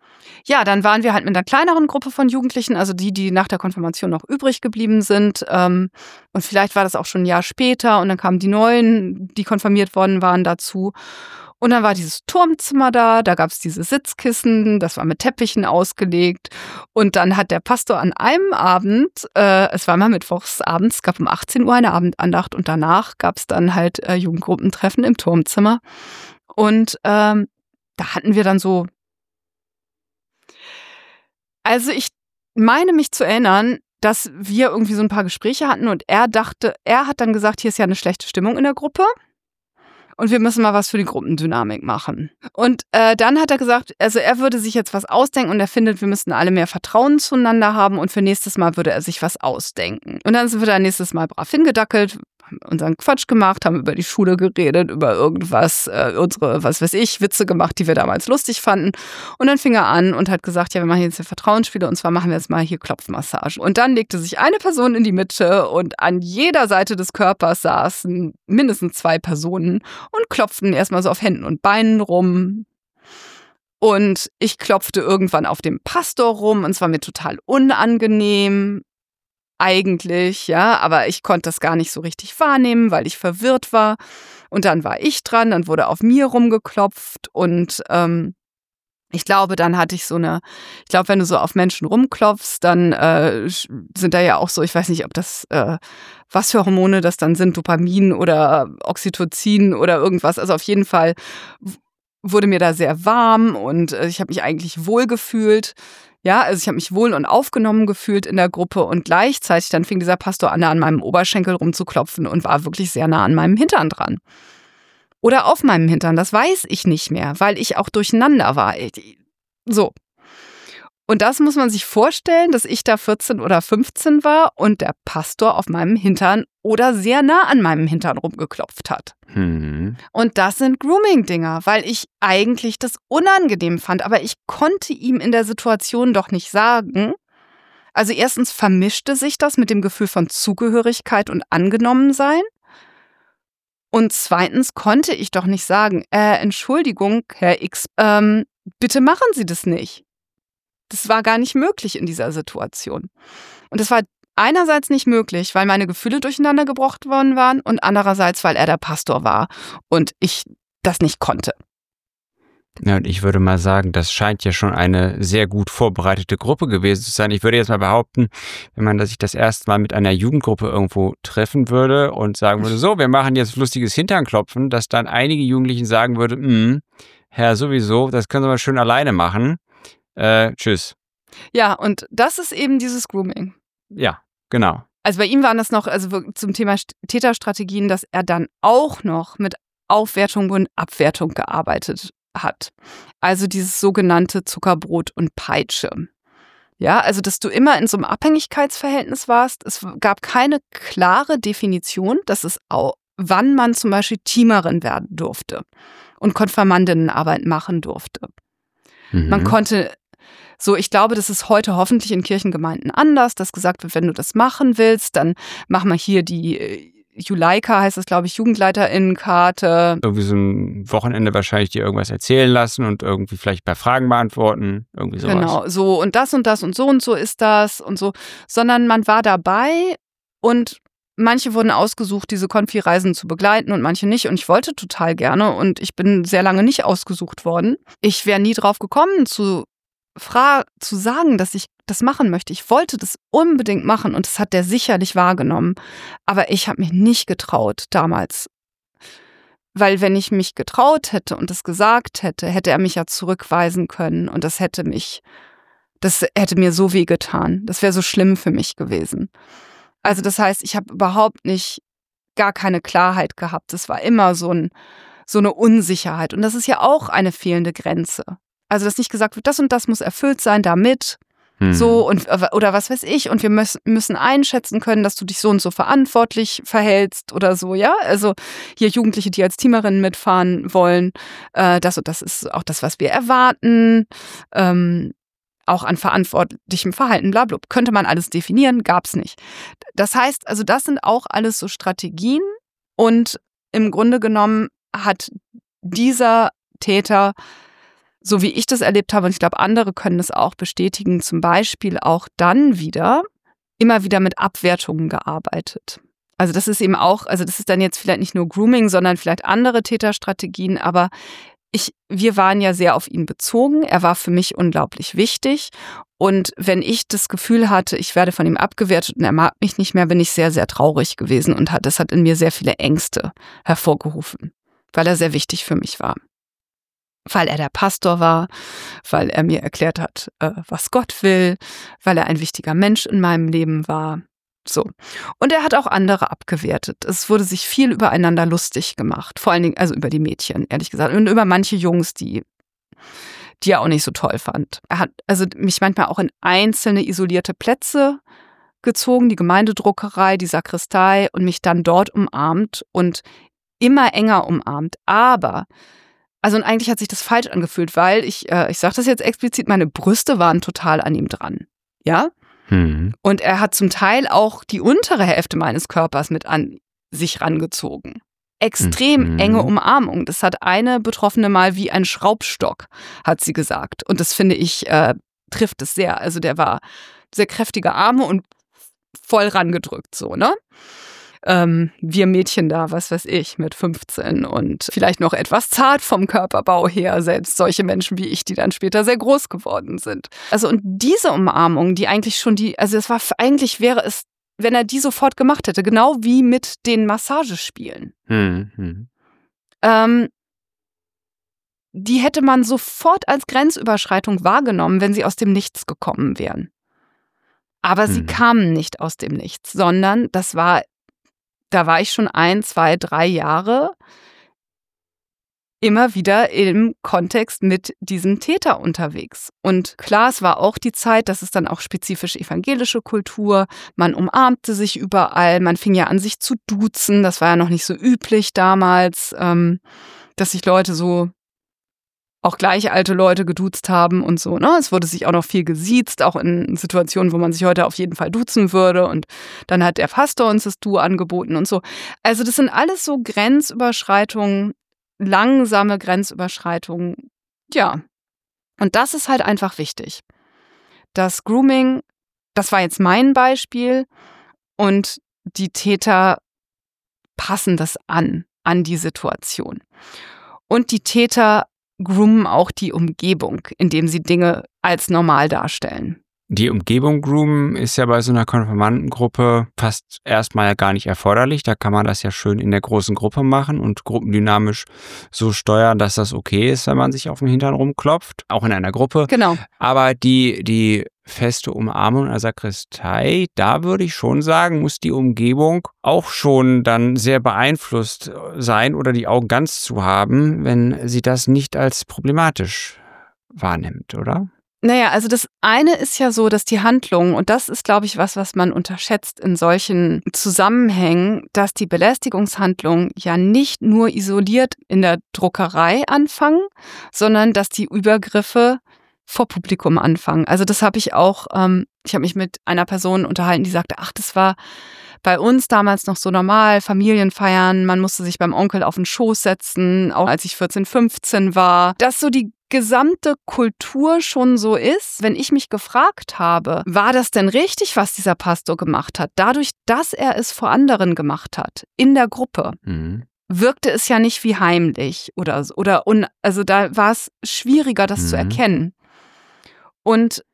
[SPEAKER 2] Ja, dann waren wir halt mit einer kleineren Gruppe von Jugendlichen, also die, die nach der Konfirmation noch übrig geblieben sind. Ähm, und vielleicht war das auch schon ein Jahr später und dann kamen die Neuen, die konfirmiert worden waren, dazu. Und dann war dieses Turmzimmer da, da gab es diese Sitzkissen, das war mit Teppichen ausgelegt. Und dann hat der Pastor an einem Abend, äh, es war mal mittwochs abends, es gab um achtzehn Uhr eine Abendandacht und danach gab es dann halt äh, Jugendgruppentreffen im Turmzimmer. Und ähm, da hatten wir dann so, also ich meine mich zu erinnern, dass wir irgendwie so ein paar Gespräche hatten und er dachte, er hat dann gesagt, hier ist ja eine schlechte Stimmung in der Gruppe. Und wir müssen mal was für die Gruppendynamik machen. Und äh, dann hat er gesagt, also er würde sich jetzt was ausdenken und er findet, wir müssten alle mehr Vertrauen zueinander haben und für nächstes Mal würde er sich was ausdenken. Und dann sind wir da nächstes Mal brav hingedackelt, haben unseren Quatsch gemacht, haben über die Schule geredet, über irgendwas, äh, unsere, was weiß ich, Witze gemacht, die wir damals lustig fanden. Und dann fing er an und hat gesagt, ja, wir machen jetzt eine Vertrauensspiele und zwar machen wir jetzt mal hier Klopfmassage. Und dann legte sich eine Person in die Mitte und an jeder Seite des Körpers saßen mindestens zwei Personen und klopften erstmal so auf Händen und Beinen rum. Und ich klopfte irgendwann auf dem Pastor rum und es war mir total unangenehm. Eigentlich, ja, aber ich konnte das gar nicht so richtig wahrnehmen, weil ich verwirrt war. Und dann war ich dran, dann wurde auf mir rumgeklopft und ähm, ich glaube, dann hatte ich so eine, ich glaube, wenn du so auf Menschen rumklopfst, dann äh, sind da ja auch so, ich weiß nicht, ob das, äh, was für Hormone das dann sind, Dopamin oder Oxytocin oder irgendwas. Also auf jeden Fall wurde mir da sehr warm und äh, ich habe mich eigentlich wohl gefühlt. Ja, also ich habe mich wohl und aufgenommen gefühlt in der Gruppe und gleichzeitig dann fing dieser Pastor an, an meinem Oberschenkel rumzuklopfen und war wirklich sehr nah an meinem Hintern dran. Oder auf meinem Hintern, das weiß ich nicht mehr, weil ich auch durcheinander war. So. Und das muss man sich vorstellen, dass ich da vierzehn oder fünfzehn war und der Pastor auf meinem Hintern oder sehr nah an meinem Hintern rumgeklopft hat.
[SPEAKER 1] Mhm.
[SPEAKER 2] Und das sind Grooming-Dinger, weil ich eigentlich das unangenehm fand, aber ich konnte ihm in der Situation doch nicht sagen. Also erstens vermischte sich das mit dem Gefühl von Zugehörigkeit und Angenommensein. Und zweitens konnte ich doch nicht sagen, äh, Entschuldigung, Herr X, ähm, bitte machen Sie das nicht. Das war gar nicht möglich in dieser Situation. Und das war einerseits nicht möglich, weil meine Gefühle durcheinander gebracht worden waren und andererseits, weil er der Pastor war und ich das nicht konnte.
[SPEAKER 1] Ja, und ich würde mal sagen, das scheint ja schon eine sehr gut vorbereitete Gruppe gewesen zu sein. Ich würde jetzt mal behaupten, wenn man sich das erste Mal mit einer Jugendgruppe irgendwo treffen würde und sagen würde, so, wir machen jetzt lustiges Hinternklopfen, dass dann einige Jugendlichen sagen würden, Herr sowieso, das können Sie mal schön alleine machen. Äh, tschüss.
[SPEAKER 2] Ja, und das ist eben dieses Grooming.
[SPEAKER 1] Ja, genau.
[SPEAKER 2] Also bei ihm waren das noch, also zum Thema Täterstrategien, dass er dann auch noch mit Aufwertung und Abwertung gearbeitet hat. Also dieses sogenannte Zuckerbrot und Peitsche. Ja, also dass du immer in so einem Abhängigkeitsverhältnis warst. Es gab keine klare Definition, dass es auch, wann man zum Beispiel Teamerin werden durfte und Konfirmandinnenarbeit machen durfte. Mhm. Man konnte so, ich glaube, das ist heute hoffentlich in Kirchengemeinden anders, dass gesagt wird, wenn du das machen willst, dann mach mal hier die Juleika, heißt das, glaube ich, JugendleiterInnenkarte.
[SPEAKER 1] Irgendwie so ein Wochenende wahrscheinlich dir irgendwas erzählen lassen und irgendwie vielleicht bei Fragen beantworten, irgendwie sowas.
[SPEAKER 2] Genau, so und das und das und so und so ist das und so, sondern man war dabei und manche wurden ausgesucht, diese Konfi-Reisen zu begleiten und manche nicht und ich wollte total gerne und ich bin sehr lange nicht ausgesucht worden. Ich wäre nie drauf gekommen, zu Fra- zu sagen, dass ich das machen möchte. Ich wollte das unbedingt machen und das hat der sicherlich wahrgenommen. Aber ich habe mich nicht getraut damals. Weil wenn ich mich getraut hätte und das gesagt hätte, hätte er mich ja zurückweisen können und das hätte mich, das hätte mir so weh getan. Das wäre so schlimm für mich gewesen. Also das heißt, ich habe überhaupt nicht, gar keine Klarheit gehabt. Es war immer so, ein, so eine Unsicherheit und das ist ja auch eine fehlende Grenze. Also, dass nicht gesagt wird, das und das muss erfüllt sein, damit, hm. so und oder was weiß ich. Und wir müssen, müssen einschätzen können, dass du dich so und so verantwortlich verhältst oder so, ja. Also hier Jugendliche, die als Teamerinnen mitfahren wollen, äh, das und das ist auch das, was wir erwarten. Ähm, auch an verantwortlichem Verhalten, blablabla. Könnte man alles definieren, gab's nicht. Das heißt, also das sind auch alles so Strategien und im Grunde genommen hat dieser Täter so wie ich das erlebt habe, und ich glaube, andere können das auch bestätigen, zum Beispiel auch dann wieder immer wieder mit Abwertungen gearbeitet. Also das ist eben auch, also das ist dann jetzt vielleicht nicht nur Grooming, sondern vielleicht andere Täterstrategien, aber ich, wir waren ja sehr auf ihn bezogen. Er war für mich unglaublich wichtig. Und wenn ich das Gefühl hatte, ich werde von ihm abgewertet und er mag mich nicht mehr, bin ich sehr, sehr traurig gewesen und hat, das hat in mir sehr viele Ängste hervorgerufen, weil er sehr wichtig für mich war. Weil er der Pastor war, weil er mir erklärt hat, was Gott will, weil er ein wichtiger Mensch in meinem Leben war. So. Und er hat auch andere abgewertet. Es wurde sich viel übereinander lustig gemacht. Vor allen Dingen, also über die Mädchen, ehrlich gesagt. Und über manche Jungs, die, die er auch nicht so toll fand. Er hat also mich manchmal auch in einzelne isolierte Plätze gezogen, die Gemeindedruckerei, die Sakristei, und mich dann dort umarmt und immer enger umarmt. Aber, also und eigentlich hat sich das falsch angefühlt, weil ich, äh, ich sage das jetzt explizit, meine Brüste waren total an ihm dran. Ja?
[SPEAKER 1] Hm.
[SPEAKER 2] Und er hat zum Teil auch die untere Hälfte meines Körpers mit an sich rangezogen. Extrem
[SPEAKER 1] Mhm.
[SPEAKER 2] enge Umarmung. Das hat eine Betroffene mal wie ein Schraubstock, hat sie gesagt. Und das finde ich, äh, trifft es sehr. Also der war sehr kräftige Arme und voll rangedrückt so, ne? Ähm, wir Mädchen da, was weiß ich, mit fünfzehn und vielleicht noch etwas zart vom Körperbau her, selbst solche Menschen wie ich, die dann später sehr groß geworden sind. Also und diese Umarmung, die eigentlich schon die, also es war, eigentlich wäre es, wenn er die sofort gemacht hätte, genau wie mit den Massagespielen.
[SPEAKER 1] Mhm.
[SPEAKER 2] Ähm, die hätte man sofort als Grenzüberschreitung wahrgenommen, wenn sie aus dem Nichts gekommen wären. Aber sie
[SPEAKER 1] Mhm.
[SPEAKER 2] kamen nicht aus dem Nichts, sondern das war, da war ich schon ein, zwei, drei Jahre immer wieder im Kontext mit diesem Täter unterwegs. Und klar, es war auch die Zeit, das ist dann auch spezifisch evangelische Kultur, man umarmte sich überall, man fing ja an, sich zu duzen, das war ja noch nicht so üblich damals, ähm, dass sich Leute so, auch gleich alte Leute geduzt haben und so, ne? Es wurde sich auch noch viel gesiezt, auch in Situationen, wo man sich heute auf jeden Fall duzen würde. Und dann hat der Pastor uns das Du angeboten und so. Also das sind alles so Grenzüberschreitungen, langsame Grenzüberschreitungen. Ja, und das ist halt einfach wichtig. Das Grooming, das war jetzt mein Beispiel, und die Täter passen das an, an die Situation. Und die Täter groomen auch die Umgebung, indem sie Dinge als normal darstellen.
[SPEAKER 1] Die Umgebung groomen ist ja bei so einer Konfirmandengruppe fast erstmal ja gar nicht erforderlich. Da kann man das ja schön in der großen Gruppe machen und gruppendynamisch so steuern, dass das okay ist, wenn man sich auf den Hintern rumklopft, auch in einer Gruppe.
[SPEAKER 2] Genau.
[SPEAKER 1] Aber die, die feste Umarmung in der Sakristei, da würde ich schon sagen, muss die Umgebung auch schon dann sehr beeinflusst sein oder die Augen ganz zu haben, wenn sie das nicht als problematisch wahrnimmt, oder?
[SPEAKER 2] Naja, also das eine ist ja so, dass die Handlung, und das ist, glaube ich, was, was man unterschätzt in solchen Zusammenhängen, dass die Belästigungshandlungen ja nicht nur isoliert in der Druckerei anfangen, sondern dass die Übergriffe vor Publikum anfangen. Also das habe ich auch, ähm, ich habe mich mit einer Person unterhalten, die sagte, ach, das war bei uns damals noch so normal, Familienfeiern, man musste sich beim Onkel auf den Schoß setzen, auch als ich vierzehn, fünfzehn war. Dass so die gesamte Kultur schon so ist, wenn ich mich gefragt habe, war das denn richtig, was dieser Pastor gemacht hat? Dadurch, dass er es vor anderen gemacht hat, in der Gruppe,
[SPEAKER 1] Mhm.
[SPEAKER 2] wirkte es ja nicht wie heimlich oder so. Oder un, also da war es schwieriger, das
[SPEAKER 1] Mhm.
[SPEAKER 2] zu erkennen. Und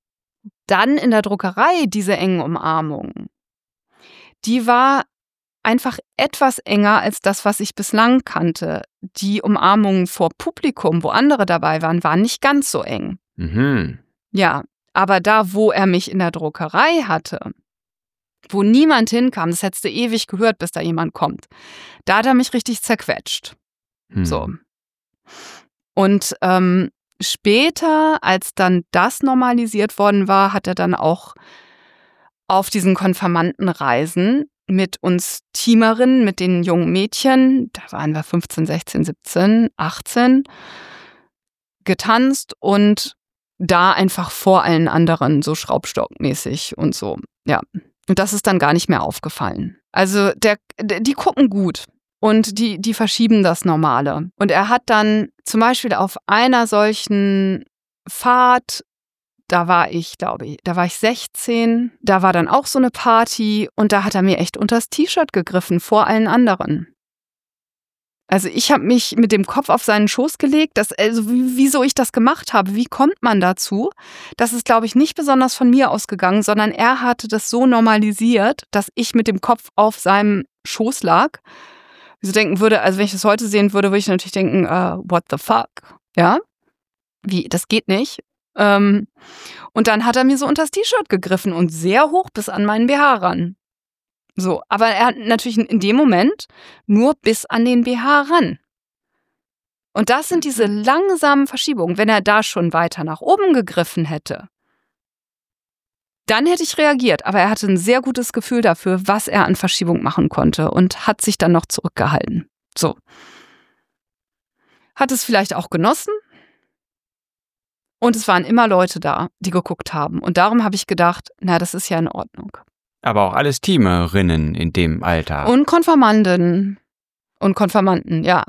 [SPEAKER 2] dann in der Druckerei diese engen Umarmungen, die war einfach etwas enger als das, was ich bislang kannte. Die Umarmungen vor Publikum, wo andere dabei waren, waren nicht ganz so eng.
[SPEAKER 1] Mhm.
[SPEAKER 2] Ja, aber da, wo er mich in der Druckerei hatte, wo niemand hinkam, das hättest du ewig gehört, bis da jemand kommt, da hat er mich richtig zerquetscht.
[SPEAKER 1] Mhm.
[SPEAKER 2] So. Und ähm, später, als dann das normalisiert worden war, hat er dann auch auf diesen Konfirmandenreisen mit uns Teamerinnen, mit den jungen Mädchen, da waren wir fünfzehn, sechzehn, siebzehn, achtzehn, getanzt und da einfach vor allen anderen so schraubstockmäßig und so. Ja, und das ist dann gar nicht mehr aufgefallen. Also der, die gucken gut. Und die, die verschieben das Normale. Und er hat dann zum Beispiel auf einer solchen Fahrt, da war ich, glaube ich, da war ich sechzehn, da war dann auch so eine Party und da hat er mir echt unters T-Shirt gegriffen, vor allen anderen. Also ich habe mich mit dem Kopf auf seinen Schoß gelegt, dass, also wieso ich das gemacht habe, wie kommt man dazu? Das ist, glaube ich, nicht besonders von mir ausgegangen, sondern er hatte das so normalisiert, dass ich mit dem Kopf auf seinem Schoß lag. Wieso denken würde, also wenn ich das heute sehen würde, würde ich natürlich denken, uh, what the fuck? Ja, wie, das geht nicht. Ähm, und dann hat er mir so unters T-Shirt gegriffen und sehr hoch bis an meinen B H ran. So, aber er hat natürlich in dem Moment nur bis an den B H ran. Und das sind diese langsamen Verschiebungen. Wenn er da schon weiter nach oben gegriffen hätte, dann hätte ich reagiert. Aber er hatte ein sehr gutes Gefühl dafür, was er an Verschiebung machen konnte und hat sich dann noch zurückgehalten. So. Hat es vielleicht auch genossen. Und es waren immer Leute da, die geguckt haben. Und darum habe ich gedacht, na, das ist ja in Ordnung.
[SPEAKER 1] Aber auch alles Teamerinnen in dem Alter.
[SPEAKER 2] Und Konfirmanden und Konfirmanden, ja.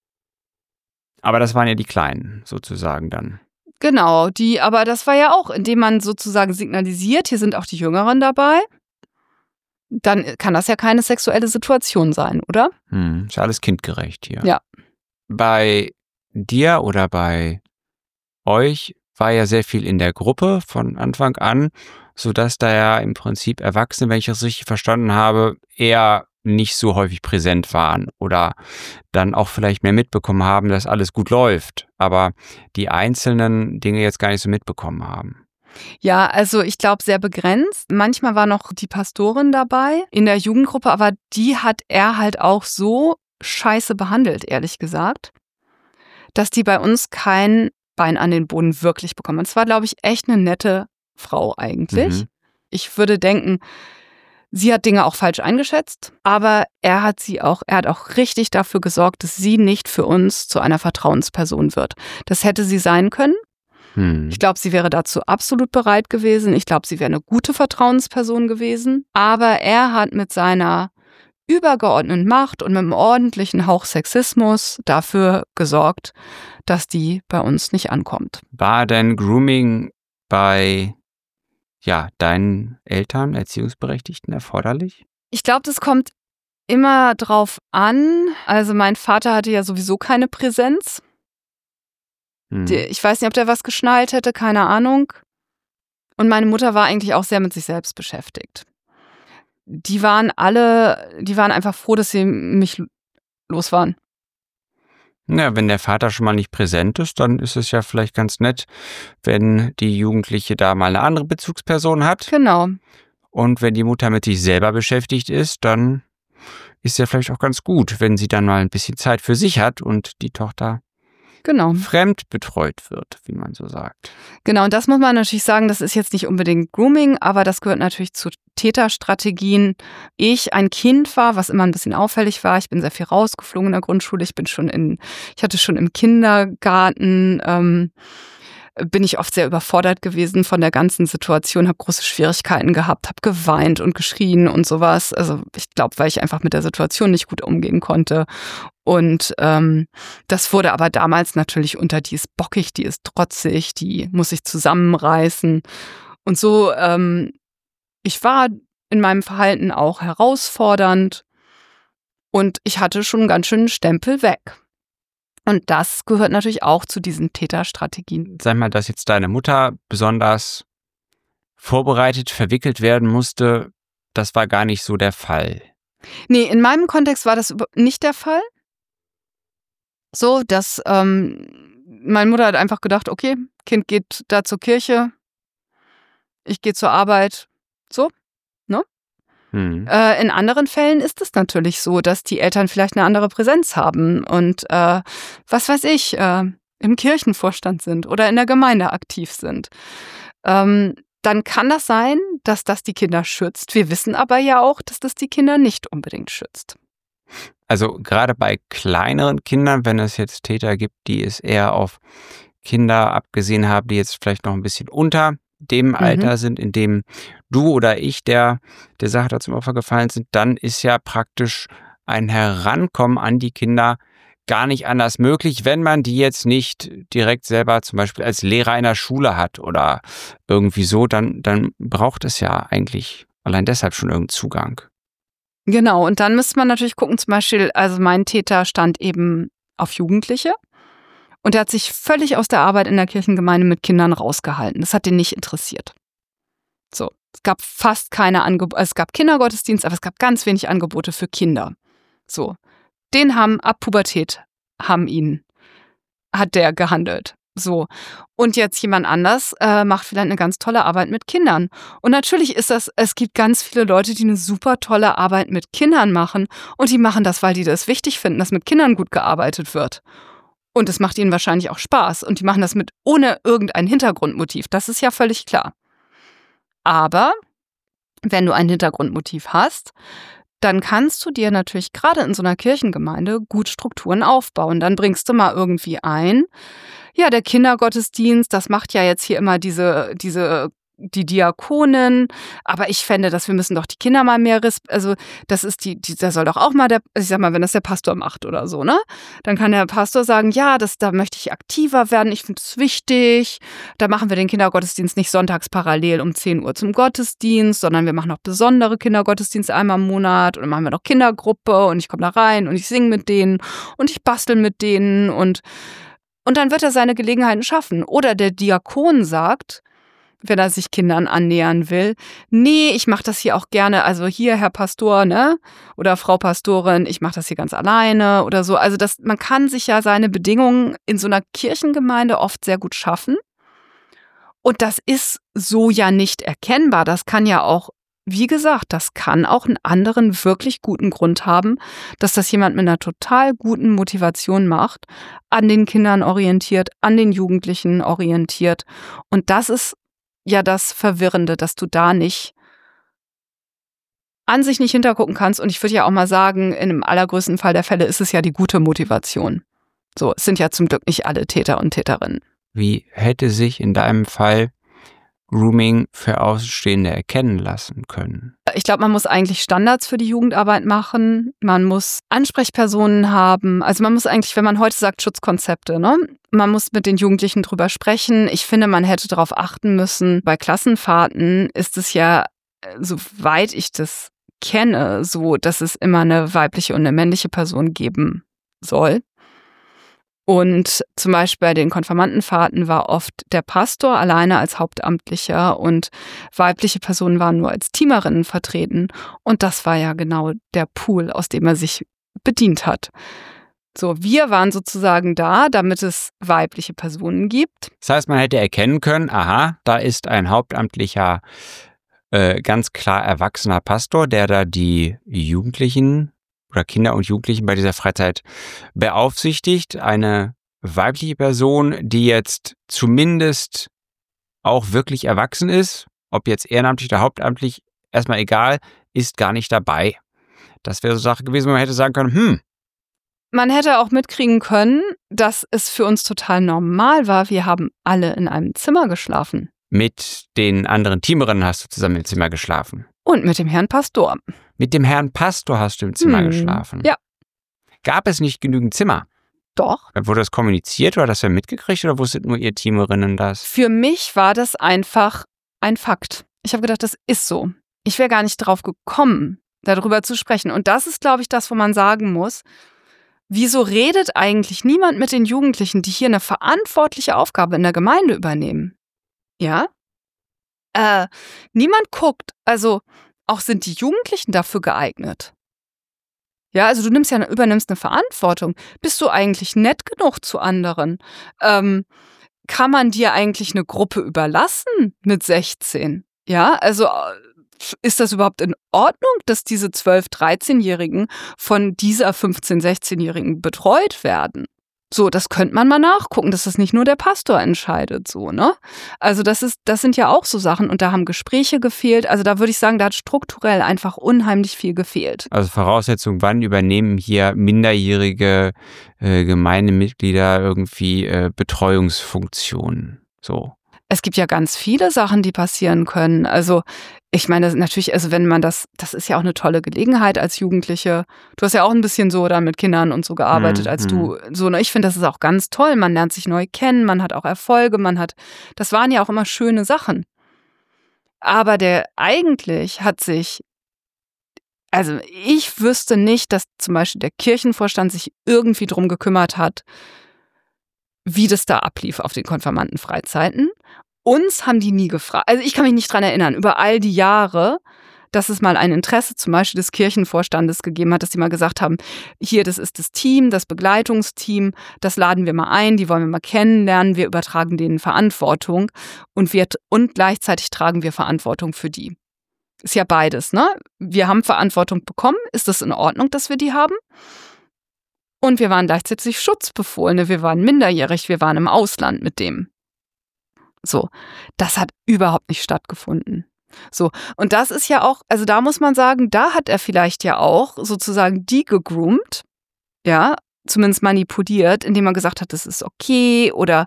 [SPEAKER 1] Aber das waren ja die Kleinen sozusagen dann.
[SPEAKER 2] Genau, die, aber das war ja auch, indem man sozusagen signalisiert, hier sind auch die Jüngeren dabei, dann kann das ja keine sexuelle Situation sein, oder?
[SPEAKER 1] Hm, ist ja alles kindgerecht hier.
[SPEAKER 2] Ja.
[SPEAKER 1] Bei dir oder bei euch war ja sehr viel in der Gruppe von Anfang an, sodass da ja im Prinzip Erwachsene, wenn ich das richtig verstanden habe, eher nicht so häufig präsent waren oder dann auch vielleicht mehr mitbekommen haben, dass alles gut läuft, aber die einzelnen Dinge jetzt gar nicht so mitbekommen haben.
[SPEAKER 2] Ja, also ich glaube sehr begrenzt. Manchmal war noch die Pastorin dabei in der Jugendgruppe, aber die hat er halt auch so scheiße behandelt, ehrlich gesagt, dass die bei uns kein Bein an den Boden wirklich bekommen. Und es war, glaube ich, echt eine nette Frau eigentlich. Mhm. Ich würde denken, sie hat Dinge auch falsch eingeschätzt, aber er hat sie auch, er hat auch richtig dafür gesorgt, dass sie nicht für uns zu einer Vertrauensperson wird. Das hätte sie sein können. Hm. Ich glaube, sie wäre dazu absolut bereit gewesen. Ich glaube, sie wäre eine gute Vertrauensperson gewesen. Aber er hat mit seiner übergeordneten Macht und mit einem ordentlichen Hauch Sexismus dafür gesorgt, dass die bei uns nicht ankommt.
[SPEAKER 1] War denn Grooming bei ja, deinen Eltern, Erziehungsberechtigten erforderlich?
[SPEAKER 2] Ich glaube, das kommt immer drauf an. Also mein Vater hatte ja sowieso keine Präsenz. Hm. Die, ich weiß nicht, ob der was geschnallt hätte, keine Ahnung. Und meine Mutter war eigentlich auch sehr mit sich selbst beschäftigt. Die waren alle, die waren einfach froh, dass sie mich los waren.
[SPEAKER 1] Ja, wenn der Vater schon mal nicht präsent ist, dann ist es ja vielleicht ganz nett, wenn die Jugendliche da mal eine andere Bezugsperson hat.
[SPEAKER 2] Genau.
[SPEAKER 1] Und wenn die Mutter mit sich selber beschäftigt ist, dann ist ja vielleicht auch ganz gut, wenn sie dann mal ein bisschen Zeit für sich hat und die Tochter
[SPEAKER 2] genau.
[SPEAKER 1] fremd betreut wird, wie man so sagt.
[SPEAKER 2] Genau, und das muss man natürlich sagen, das ist jetzt nicht unbedingt Grooming, aber das gehört natürlich zu Täterstrategien. Ich ein Kind war, was immer ein bisschen auffällig war. Ich bin sehr viel rausgeflogen in der Grundschule. Ich bin schon in, ich hatte schon im Kindergarten, ähm, bin ich oft sehr überfordert gewesen von der ganzen Situation, habe große Schwierigkeiten gehabt, habe geweint und geschrien und sowas. Also ich glaube, weil ich einfach mit der Situation nicht gut umgehen konnte. Und ähm, das wurde aber damals natürlich unter, die ist bockig, die ist trotzig, die muss sich zusammenreißen. Und so, ähm, ich war in meinem Verhalten auch herausfordernd und ich hatte schon einen ganz schönen Stempel weg. Und das gehört natürlich auch zu diesen Täterstrategien.
[SPEAKER 1] Sag mal, dass jetzt deine Mutter besonders vorbereitet, verwickelt werden musste, das war gar nicht so der Fall.
[SPEAKER 2] Nee, in meinem Kontext war das nicht der Fall. So, dass ähm, meine Mutter hat einfach gedacht, okay, Kind geht da zur Kirche, ich gehe zur Arbeit, so, ne? Hm. Äh, in anderen Fällen ist es natürlich so, dass die Eltern vielleicht eine andere Präsenz haben und äh, was weiß ich, äh, im Kirchenvorstand sind oder in der Gemeinde aktiv sind. Ähm, dann kann das sein, dass das die Kinder schützt. Wir wissen aber ja auch, dass das die Kinder nicht unbedingt schützt.
[SPEAKER 1] Also gerade bei kleineren Kindern, wenn es jetzt Täter gibt, die es eher auf Kinder abgesehen haben, die jetzt vielleicht noch ein bisschen unter dem Alter mhm. sind, in dem du oder ich der, der Sache da zum Opfer gefallen sind, dann ist ja praktisch ein Herankommen an die Kinder gar nicht anders möglich, wenn man die jetzt nicht direkt selber zum Beispiel als Lehrer in der Schule hat oder irgendwie so, dann, dann braucht es ja eigentlich allein deshalb schon irgendeinen Zugang.
[SPEAKER 2] Genau, und dann müsste man natürlich gucken, zum Beispiel, also mein Täter stand eben auf Jugendliche und er hat sich völlig aus der Arbeit in der Kirchengemeinde mit Kindern rausgehalten. Das hat ihn nicht interessiert. So, es gab fast keine Angebote, also es gab Kindergottesdienst, aber es gab ganz wenig Angebote für Kinder. So, den haben ab Pubertät, haben ihn, hat der gehandelt. So, und jetzt jemand anders äh, macht vielleicht eine ganz tolle Arbeit mit Kindern. Und natürlich ist das, es gibt ganz viele Leute, die eine super tolle Arbeit mit Kindern machen und die machen das, weil die das wichtig finden, dass mit Kindern gut gearbeitet wird. Und es macht ihnen wahrscheinlich auch Spaß und die machen das mit ohne irgendein Hintergrundmotiv. Das ist ja völlig klar. Aber wenn du ein Hintergrundmotiv hast, dann kannst du dir natürlich gerade in so einer Kirchengemeinde gut Strukturen aufbauen. Dann bringst du mal irgendwie ein, ja, der Kindergottesdienst, das macht ja jetzt hier immer diese, diese, die Diakonin, aber ich fände, dass wir müssen doch die Kinder mal mehr, resp- also das ist die, die, da soll doch auch mal der, also ich sag mal, wenn das der Pastor macht oder so, ne, dann kann der Pastor sagen, ja, das, da möchte ich aktiver werden, ich finde es wichtig, da machen wir den Kindergottesdienst nicht sonntags parallel um zehn Uhr zum Gottesdienst, sondern wir machen noch besondere Kindergottesdienste einmal im Monat und dann machen wir noch Kindergruppe und ich komme da rein und ich singe mit denen und ich bastel mit denen und Und dann wird er seine Gelegenheiten schaffen. Oder der Diakon sagt, wenn er sich Kindern annähern will, nee, ich mache das hier auch gerne, also hier, Herr Pastor, ne? Oder Frau Pastorin, ich mache das hier ganz alleine oder so. Also das, man kann sich ja seine Bedingungen in so einer Kirchengemeinde oft sehr gut schaffen. Und das ist so ja nicht erkennbar. Das kann ja auch, wie gesagt, das kann auch einen anderen wirklich guten Grund haben, dass das jemand mit einer total guten Motivation macht, an den Kindern orientiert, an den Jugendlichen orientiert. Und das ist ja das Verwirrende, dass du da nicht an sich nicht hintergucken kannst. Und ich würde ja auch mal sagen, in dem allergrößten Fall der Fälle ist es ja die gute Motivation. So, es sind ja zum Glück nicht alle Täter und Täterinnen.
[SPEAKER 1] Wie hätte sich in deinem Fall Grooming für Außenstehende erkennen lassen können?
[SPEAKER 2] Ich glaube, man muss eigentlich Standards für die Jugendarbeit machen. Man muss Ansprechpersonen haben. Also man muss eigentlich, wenn man heute sagt, Schutzkonzepte, ne? Man muss mit den Jugendlichen drüber sprechen. Ich finde, man hätte darauf achten müssen. Bei Klassenfahrten ist es ja, soweit ich das kenne, so, dass es immer eine weibliche und eine männliche Person geben soll. Und zum Beispiel bei den Konfirmandenfahrten war oft der Pastor alleine als Hauptamtlicher und weibliche Personen waren nur als Teamerinnen vertreten. Und das war ja genau der Pool, aus dem er sich bedient hat. So, wir waren sozusagen da, damit es weibliche Personen gibt.
[SPEAKER 1] Das heißt, man hätte erkennen können, aha, da ist ein hauptamtlicher, äh, ganz klar erwachsener Pastor, der da die Jugendlichen oder Kinder und Jugendlichen bei dieser Freizeit beaufsichtigt. Eine weibliche Person, die jetzt zumindest auch wirklich erwachsen ist, ob jetzt ehrenamtlich oder hauptamtlich, erstmal egal, ist gar nicht dabei. Das wäre so eine Sache gewesen, wo man hätte sagen können, hm.
[SPEAKER 2] Man hätte auch mitkriegen können, dass es für uns total normal war. Wir haben alle in einem Zimmer geschlafen.
[SPEAKER 1] Mit den anderen Teamerinnen hast du zusammen im Zimmer geschlafen.
[SPEAKER 2] Und mit dem Herrn Pastor.
[SPEAKER 1] Mit dem Herrn Pastor hast du im Zimmer
[SPEAKER 2] hm.
[SPEAKER 1] geschlafen?
[SPEAKER 2] Ja.
[SPEAKER 1] Gab es nicht genügend Zimmer?
[SPEAKER 2] Doch.
[SPEAKER 1] Wurde das kommuniziert oder das ja mitgekriegt oder wusstet nur ihr Teamerinnen das?
[SPEAKER 2] Für mich war das einfach ein Fakt. Ich habe gedacht, das ist so. Ich wäre gar nicht drauf gekommen, darüber zu sprechen. Und das ist, glaube ich, das, wo man sagen muss, wieso redet eigentlich niemand mit den Jugendlichen, die hier eine verantwortliche Aufgabe in der Gemeinde übernehmen? Ja? Äh, niemand guckt, also auch sind die Jugendlichen dafür geeignet? Ja, also du nimmst ja, übernimmst eine Verantwortung. Bist du eigentlich nett genug zu anderen? Ähm, kann man dir eigentlich eine Gruppe überlassen mit sechzehn? Ja, also ist das überhaupt in Ordnung, dass diese zwölf-, dreizehnjährigen von dieser fünfzehn-, sechzehnjährigen betreut werden? So, das könnte man mal nachgucken, dass das nicht nur der Pastor entscheidet, so, ne? Also das ist, das sind ja auch so Sachen und da haben Gespräche gefehlt. Also da würde ich sagen, da hat strukturell einfach unheimlich viel gefehlt.
[SPEAKER 1] Also Voraussetzung, wann übernehmen hier minderjährige äh, Gemeindemitglieder irgendwie äh, Betreuungsfunktionen? So.
[SPEAKER 2] Es gibt ja ganz viele Sachen, die passieren können. Also ich meine, natürlich, also wenn man das, das ist ja auch eine tolle Gelegenheit als Jugendliche. Du hast ja auch ein bisschen so dann mit Kindern und so gearbeitet,
[SPEAKER 1] Hm,
[SPEAKER 2] als
[SPEAKER 1] hm.
[SPEAKER 2] du so, ne, ich finde, das ist auch ganz toll. Man lernt sich neu kennen, man hat auch Erfolge, man hat, das waren ja auch immer schöne Sachen. Aber der eigentlich hat sich, also ich wüsste nicht, dass zum Beispiel der Kirchenvorstand sich irgendwie drum gekümmert hat, wie das da ablief auf den Konfirmandenfreizeiten. Uns haben die nie gefragt. Also ich kann mich nicht dran erinnern, über all die Jahre, dass es mal ein Interesse zum Beispiel des Kirchenvorstandes gegeben hat, dass die mal gesagt haben, hier, das ist das Team, das Begleitungsteam, das laden wir mal ein, die wollen wir mal kennenlernen, wir übertragen denen Verantwortung und, wir, und gleichzeitig tragen wir Verantwortung für die. Ist ja beides, ne? Wir haben Verantwortung bekommen, ist das in Ordnung, dass wir die haben? Und wir waren gleichzeitig Schutzbefohlene, wir waren minderjährig, wir waren im Ausland mit dem. So, das hat überhaupt nicht stattgefunden. So, und das ist ja auch, also da muss man sagen, da hat er vielleicht ja auch sozusagen die gegroomt, ja, zumindest manipuliert, indem er gesagt hat, das ist okay, oder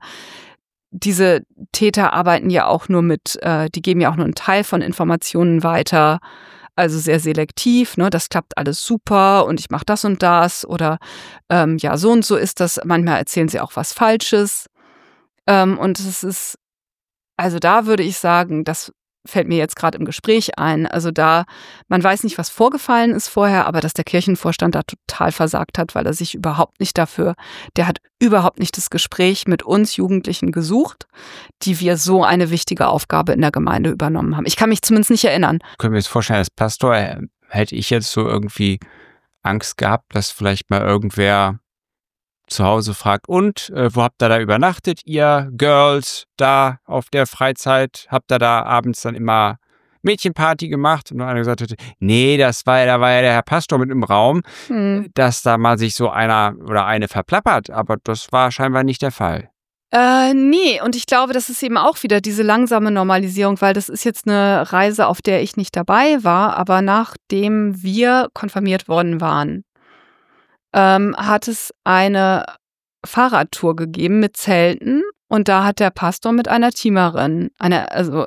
[SPEAKER 2] diese Täter arbeiten ja auch nur mit, äh, die geben ja auch nur einen Teil von Informationen weiter, also sehr selektiv, ne, das klappt alles super und ich mache das und das oder ähm, ja, so und so ist das, manchmal erzählen sie auch was Falsches ähm, und es ist, also da würde ich sagen, das fällt mir jetzt gerade im Gespräch ein. Also da, man weiß nicht, was vorgefallen ist vorher, aber dass der Kirchenvorstand da total versagt hat, weil er sich überhaupt nicht dafür, der hat überhaupt nicht das Gespräch mit uns Jugendlichen gesucht, die wir so eine wichtige Aufgabe in der Gemeinde übernommen haben. Ich kann mich zumindest nicht erinnern.
[SPEAKER 1] Können wir uns vorstellen, als Pastor äh, hätte ich jetzt so irgendwie Angst gehabt, dass vielleicht mal irgendwer zu Hause fragt, und äh, wo habt ihr da übernachtet, ihr Girls, da auf der Freizeit? Habt ihr da abends dann immer Mädchenparty gemacht? Und nur einer gesagt hätte, nee, das war ja, da war ja der Herr Pastor mit im Raum,
[SPEAKER 2] Hm.
[SPEAKER 1] dass da mal sich so einer oder eine verplappert, aber das war scheinbar nicht der Fall.
[SPEAKER 2] Äh, nee, und ich glaube, das ist eben auch wieder diese langsame Normalisierung, weil das ist jetzt eine Reise, auf der ich nicht dabei war, aber nachdem wir konfirmiert worden waren, ähm, hat es eine Fahrradtour gegeben mit Zelten und da hat der Pastor mit einer Teamerin, einer, also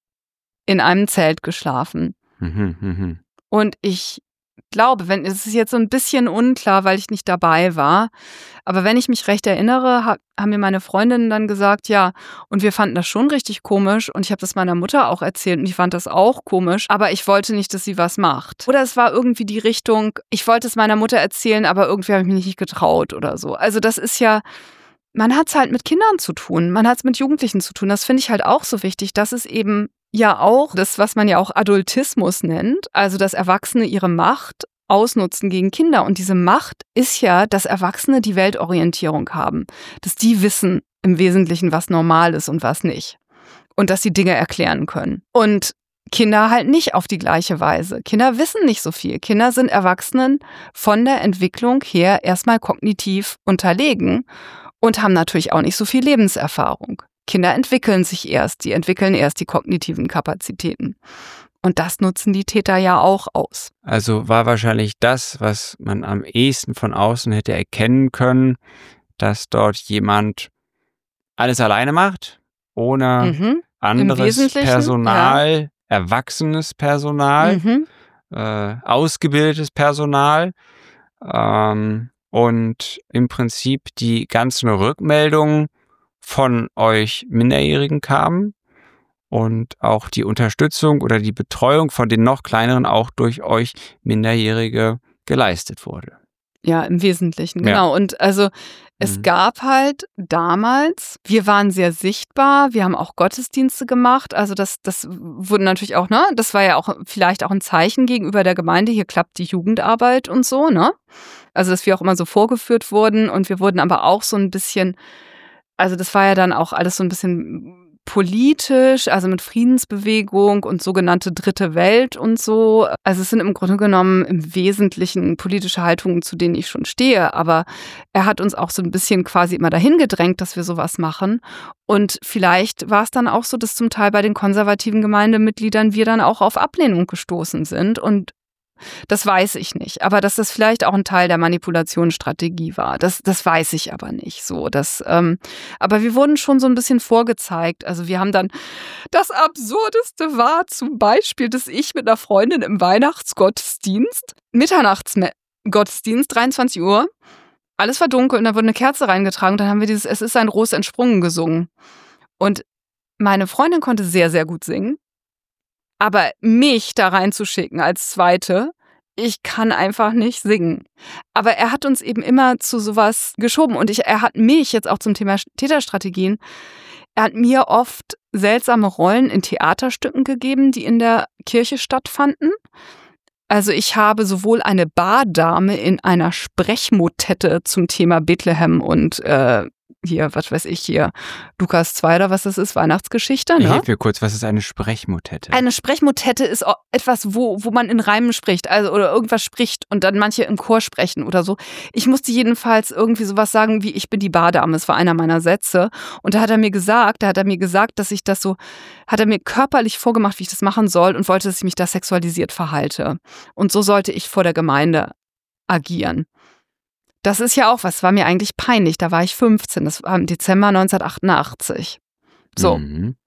[SPEAKER 2] in einem Zelt geschlafen.
[SPEAKER 1] Mhm, mhm.
[SPEAKER 2] Und ich glaube, wenn, es ist jetzt so ein bisschen unklar, weil ich nicht dabei war, aber wenn ich mich recht erinnere, ha, haben mir meine Freundinnen dann gesagt, ja, und wir fanden das schon richtig komisch und ich habe das meiner Mutter auch erzählt und ich fand das auch komisch, aber ich wollte nicht, dass sie was macht. Oder es war irgendwie die Richtung, ich wollte es meiner Mutter erzählen, aber irgendwie habe ich mich nicht getraut oder so. Also das ist ja, man hat es halt mit Kindern zu tun, man hat es mit Jugendlichen zu tun. Das finde ich halt auch so wichtig, dass es eben ja auch das, was man ja auch Adultismus nennt, also dass Erwachsene ihre Macht ausnutzen gegen Kinder. Und diese Macht ist ja, dass Erwachsene die Weltorientierung haben, dass die wissen im Wesentlichen, was normal ist und was nicht. Und dass sie Dinge erklären können. Und Kinder halt nicht auf die gleiche Weise. Kinder wissen nicht so viel. Kinder sind Erwachsenen von der Entwicklung her erstmal kognitiv unterlegen und haben natürlich auch nicht so viel Lebenserfahrung. Kinder entwickeln sich erst, die entwickeln erst die kognitiven Kapazitäten. Und das nutzen die Täter ja auch aus.
[SPEAKER 1] Also war wahrscheinlich das, was man am ehesten von außen hätte erkennen können, dass dort jemand alles alleine macht, ohne
[SPEAKER 2] Mhm.
[SPEAKER 1] anderes
[SPEAKER 2] Wesentlichen,
[SPEAKER 1] Personal, erwachsenes Personal,
[SPEAKER 2] Mhm.
[SPEAKER 1] äh, ausgebildetes Personal. Ähm, und im Prinzip die ganzen Rückmeldungen von euch Minderjährigen kamen und auch die Unterstützung oder die Betreuung von den noch kleineren auch durch euch Minderjährige geleistet wurde.
[SPEAKER 2] Ja, im Wesentlichen,
[SPEAKER 1] Ja.
[SPEAKER 2] genau. Und also es
[SPEAKER 1] Mhm.
[SPEAKER 2] gab halt damals, wir waren sehr sichtbar, wir haben auch Gottesdienste gemacht. Also das, das wurde natürlich auch, ne, das war ja auch vielleicht auch ein Zeichen gegenüber der Gemeinde, hier klappt die Jugendarbeit und so, ne? Also dass wir auch immer so vorgeführt wurden und wir wurden aber auch so ein bisschen, also das war ja dann auch alles so ein bisschen politisch, also mit Friedensbewegung und sogenannte Dritte Welt und so. Also es sind im Grunde genommen im Wesentlichen politische Haltungen, zu denen ich schon stehe. Aber er hat uns auch so ein bisschen quasi immer dahin gedrängt, dass wir sowas machen. Und vielleicht war es dann auch so, dass zum Teil bei den konservativen Gemeindemitgliedern wir dann auch auf Ablehnung gestoßen sind und Das weiß ich nicht. Aber dass das vielleicht auch ein Teil der Manipulationsstrategie war, das, das weiß ich aber nicht. So, das, ähm, aber wir wurden schon so ein bisschen vorgezeigt. Also wir haben dann, das Absurdeste war zum Beispiel, dass ich mit einer Freundin im Weihnachtsgottesdienst, Mitternachtsgottesdienst, dreiundzwanzig Uhr, alles war dunkel und da wurde eine Kerze reingetragen und dann haben wir dieses Es ist ein Ros entsprungen gesungen. Und meine Freundin konnte sehr, sehr gut singen. Aber mich da reinzuschicken als Zweite, ich kann einfach nicht singen. Aber er hat uns eben immer zu sowas geschoben. Und ich, er hat mich jetzt auch zum Thema Täterstrategien, er hat mir oft seltsame Rollen in Theaterstücken gegeben, die in der Kirche stattfanden. Also ich habe sowohl eine Bardame in einer Sprechmotette zum Thema Bethlehem und äh, hier, was weiß ich hier, Lukas zwei oder was das ist, Weihnachtsgeschichte. Ne?
[SPEAKER 1] Hilf mir kurz, was ist eine Sprechmotette?
[SPEAKER 2] Eine Sprechmotette ist etwas, wo, wo man in Reimen spricht, also oder irgendwas spricht und dann manche im Chor sprechen oder so. Ich musste jedenfalls irgendwie sowas sagen wie, ich bin die Bardame, das war einer meiner Sätze. Und da hat er mir gesagt, da hat er mir gesagt, dass ich das so, hat er mir körperlich vorgemacht, wie ich das machen soll und wollte, dass ich mich da sexualisiert verhalte. Und so sollte ich vor der Gemeinde agieren. Das ist ja auch was, war mir eigentlich peinlich. Da war ich fünfzehn, das war im Dezember neunzehnhundertachtundachtzig. So.
[SPEAKER 1] Mhm.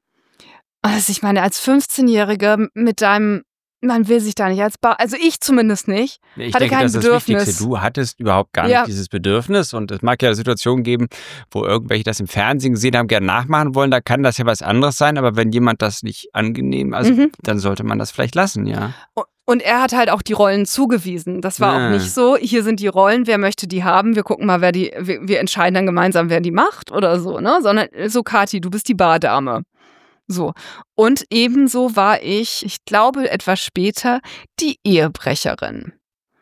[SPEAKER 2] Also ich meine, als fünfzehnjährige mit deinem, man will sich da nicht als Bar, also ich zumindest nicht,
[SPEAKER 1] Ich
[SPEAKER 2] hatte
[SPEAKER 1] denke,
[SPEAKER 2] kein
[SPEAKER 1] das ist das
[SPEAKER 2] Bedürfnis.
[SPEAKER 1] Wichtigste. Du hattest überhaupt gar
[SPEAKER 2] Ja.
[SPEAKER 1] nicht dieses Bedürfnis und es mag ja Situationen geben, wo irgendwelche das im Fernsehen gesehen haben, gerne nachmachen wollen, da kann das ja was anderes sein, aber wenn jemand das nicht angenehm, also
[SPEAKER 2] Mhm.
[SPEAKER 1] dann sollte man das vielleicht lassen, ja.
[SPEAKER 2] Und er hat halt auch die Rollen zugewiesen. Das war
[SPEAKER 1] Ah.
[SPEAKER 2] auch nicht so, hier sind die Rollen, wer möchte die haben, wir gucken mal, wer die, wir, wir entscheiden dann gemeinsam, wer die macht oder so, ne? Sondern so, Kathi, du bist die Bardame. So. Und ebenso war ich, ich glaube etwas später, die Ehebrecherin.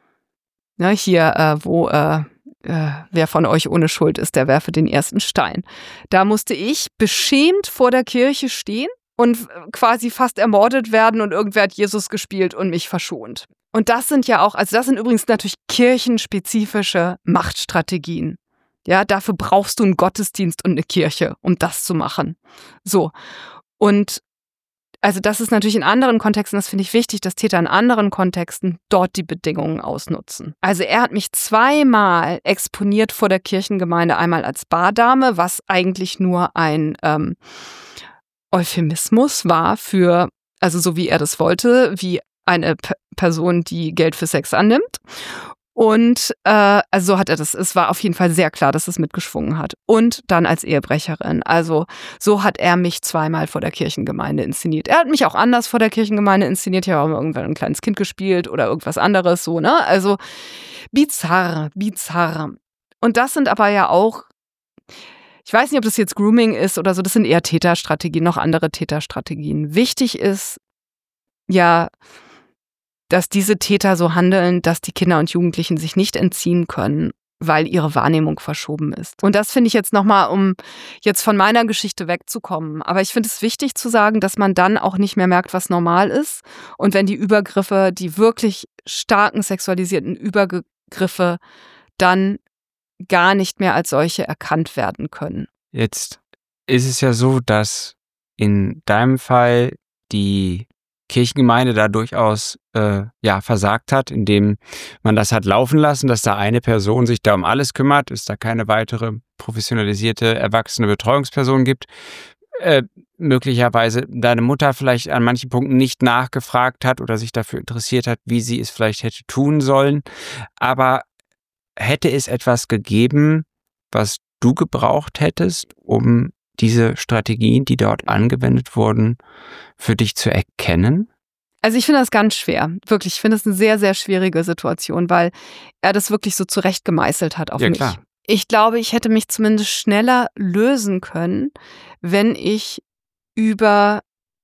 [SPEAKER 2] Ne, hier, äh, wo, äh, äh, wer von euch ohne Schuld ist, der werfe den ersten Stein. Da musste ich beschämt vor der Kirche stehen und quasi fast ermordet werden und irgendwer hat Jesus gespielt und mich verschont. Und das sind ja auch, also das sind übrigens natürlich kirchenspezifische Machtstrategien. Ja, dafür brauchst du einen Gottesdienst und eine Kirche, um das zu machen. So. Und also das ist natürlich in anderen Kontexten, das finde ich wichtig, dass Täter in anderen Kontexten dort die Bedingungen ausnutzen. Also er hat mich zweimal exponiert vor der Kirchengemeinde, einmal als Bardame, was eigentlich nur ein ähm, Euphemismus war für, also so wie er das wollte, wie eine P- Person, die Geld für Sex annimmt. Und äh, also so hat er das, es war auf jeden Fall sehr klar, dass es mitgeschwungen hat. Und dann als Ehebrecherin. Also so hat er mich zweimal vor der Kirchengemeinde inszeniert. Er hat mich auch anders vor der Kirchengemeinde inszeniert. Ich habe auch irgendwann ein kleines Kind gespielt oder irgendwas anderes so, ne? Also bizarr, bizarr. Und das sind aber ja auch, ich weiß nicht, ob das jetzt Grooming ist oder so, das sind eher Täterstrategien, noch andere Täterstrategien. Wichtig ist ja, dass diese Täter so handeln, dass die Kinder und Jugendlichen sich nicht entziehen können, weil ihre Wahrnehmung verschoben ist. Und das finde ich jetzt nochmal, um jetzt von meiner Geschichte wegzukommen. Aber ich finde es wichtig zu sagen, dass man dann auch nicht mehr merkt, was normal ist. Und wenn die Übergriffe, die wirklich starken sexualisierten Übergriffe dann gar nicht mehr als solche erkannt werden können.
[SPEAKER 1] Jetzt ist es ja so, dass in deinem Fall die Kirchengemeinde da durchaus äh, ja, versagt hat, indem man das hat laufen lassen, dass da eine Person sich da um alles kümmert, es da keine weitere professionalisierte, erwachsene Betreuungsperson gibt. Äh, möglicherweise deine Mutter vielleicht an manchen Punkten nicht nachgefragt hat oder sich dafür interessiert hat, wie sie es vielleicht hätte tun sollen. Aber hätte es etwas gegeben, was du gebraucht hättest, um diese Strategien, die dort angewendet wurden, für dich zu erkennen?
[SPEAKER 2] Also ich finde das ganz schwer. Wirklich, ich finde es eine sehr, sehr schwierige Situation, weil er das wirklich so zurecht gemeißelt hat auf
[SPEAKER 1] Ja,
[SPEAKER 2] mich.
[SPEAKER 1] klar.
[SPEAKER 2] Ich glaube, ich hätte mich zumindest schneller lösen können, wenn ich über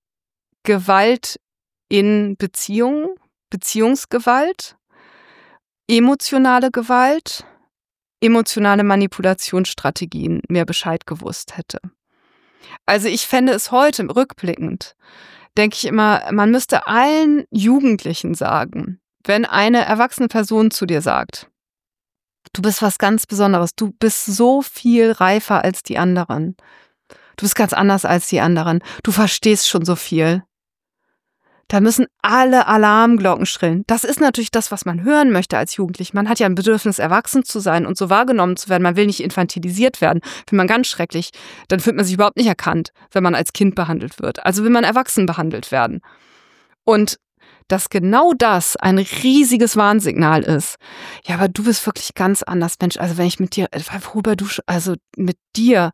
[SPEAKER 2] Gewalt in Beziehungen, Beziehungsgewalt, emotionale Gewalt, emotionale Manipulationsstrategien mehr Bescheid gewusst hätte. Also ich fände es heute rückblickend, denke ich immer, man müsste allen Jugendlichen sagen, wenn eine erwachsene Person zu dir sagt, du bist was ganz Besonderes, du bist so viel reifer als die anderen, du bist ganz anders als die anderen, du verstehst schon so viel, da müssen alle Alarmglocken schrillen. Das ist natürlich das, was man hören möchte als Jugendlich. Man hat ja ein Bedürfnis, erwachsen zu sein und so wahrgenommen zu werden. Man will nicht infantilisiert werden. Findet man ganz schrecklich. Dann fühlt man sich überhaupt nicht erkannt, wenn man als Kind behandelt wird. Also will man erwachsen behandelt werden. Und dass genau das ein riesiges Warnsignal ist. Ja, aber du bist wirklich ganz anders, Mensch. Also wenn ich mit dir, worüber du, also mit dir,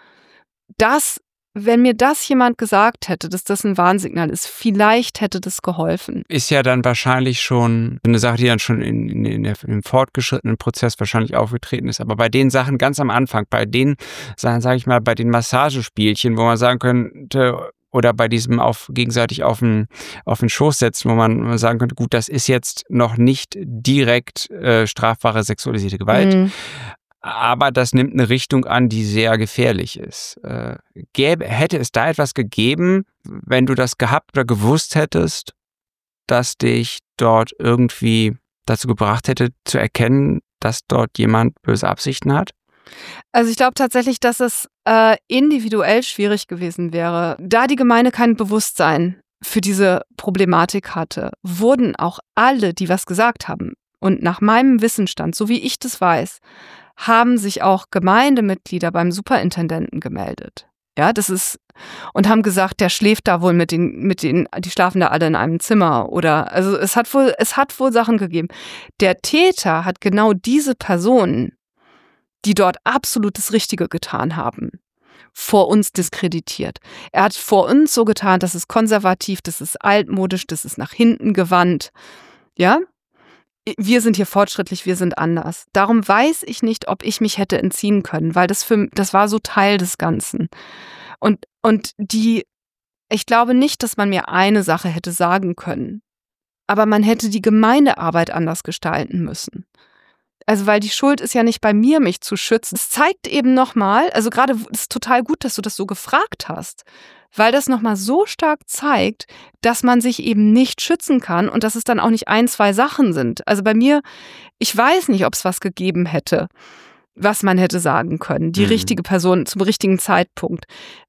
[SPEAKER 2] das, wenn mir das jemand gesagt hätte, dass das ein Warnsignal ist, vielleicht hätte das geholfen.
[SPEAKER 1] Ist ja dann wahrscheinlich schon eine Sache, die dann schon in, in, in der, im fortgeschrittenen Prozess wahrscheinlich aufgetreten ist. Aber bei den Sachen ganz am Anfang, bei den Sachen, sage ich mal, bei den Massagespielchen, wo man sagen könnte, oder bei diesem auf gegenseitig auf den, auf den Schoß setzen, wo man sagen könnte, gut, das ist jetzt noch nicht direkt äh, strafbare sexualisierte Gewalt, mhm. aber das nimmt eine Richtung an, die sehr gefährlich ist. Äh, gäbe, hätte es da etwas gegeben, wenn du das gehabt oder gewusst hättest, dass dich dort irgendwie dazu gebracht hätte, zu erkennen, dass dort jemand böse Absichten hat?
[SPEAKER 2] Also ich glaube tatsächlich, dass es äh, individuell schwierig gewesen wäre. Da die Gemeinde kein Bewusstsein für diese Problematik hatte, wurden auch alle, die was gesagt haben, und nach meinem Wissensstand, so wie ich das weiß, haben sich auch Gemeindemitglieder beim Superintendenten gemeldet. Ja, das ist, und haben gesagt, der schläft da wohl mit den, mit den, die schlafen da alle in einem Zimmer oder, also es hat wohl, es hat wohl Sachen gegeben. Der Täter hat genau diese Personen, die dort absolut das Richtige getan haben, vor uns diskreditiert. Er hat vor uns so getan, das ist konservativ, das ist altmodisch, das ist nach hinten gewandt. Ja? Wir sind hier fortschrittlich, wir sind anders. Darum weiß ich nicht, ob ich mich hätte entziehen können, weil das für, das war so Teil des Ganzen. Und, und die, ich glaube nicht, dass man mir eine Sache hätte sagen können, aber man hätte die Gemeindearbeit anders gestalten müssen. Also weil die Schuld ist ja nicht bei mir, mich zu schützen. Es zeigt eben nochmal, also gerade ist es total gut, dass du das so gefragt hast, weil das nochmal so stark zeigt, dass man sich eben nicht schützen kann und dass es dann auch nicht ein, zwei Sachen sind. Also bei mir, ich weiß nicht, ob es was gegeben hätte, was man hätte sagen können. Die mhm. richtige Person zum richtigen Zeitpunkt.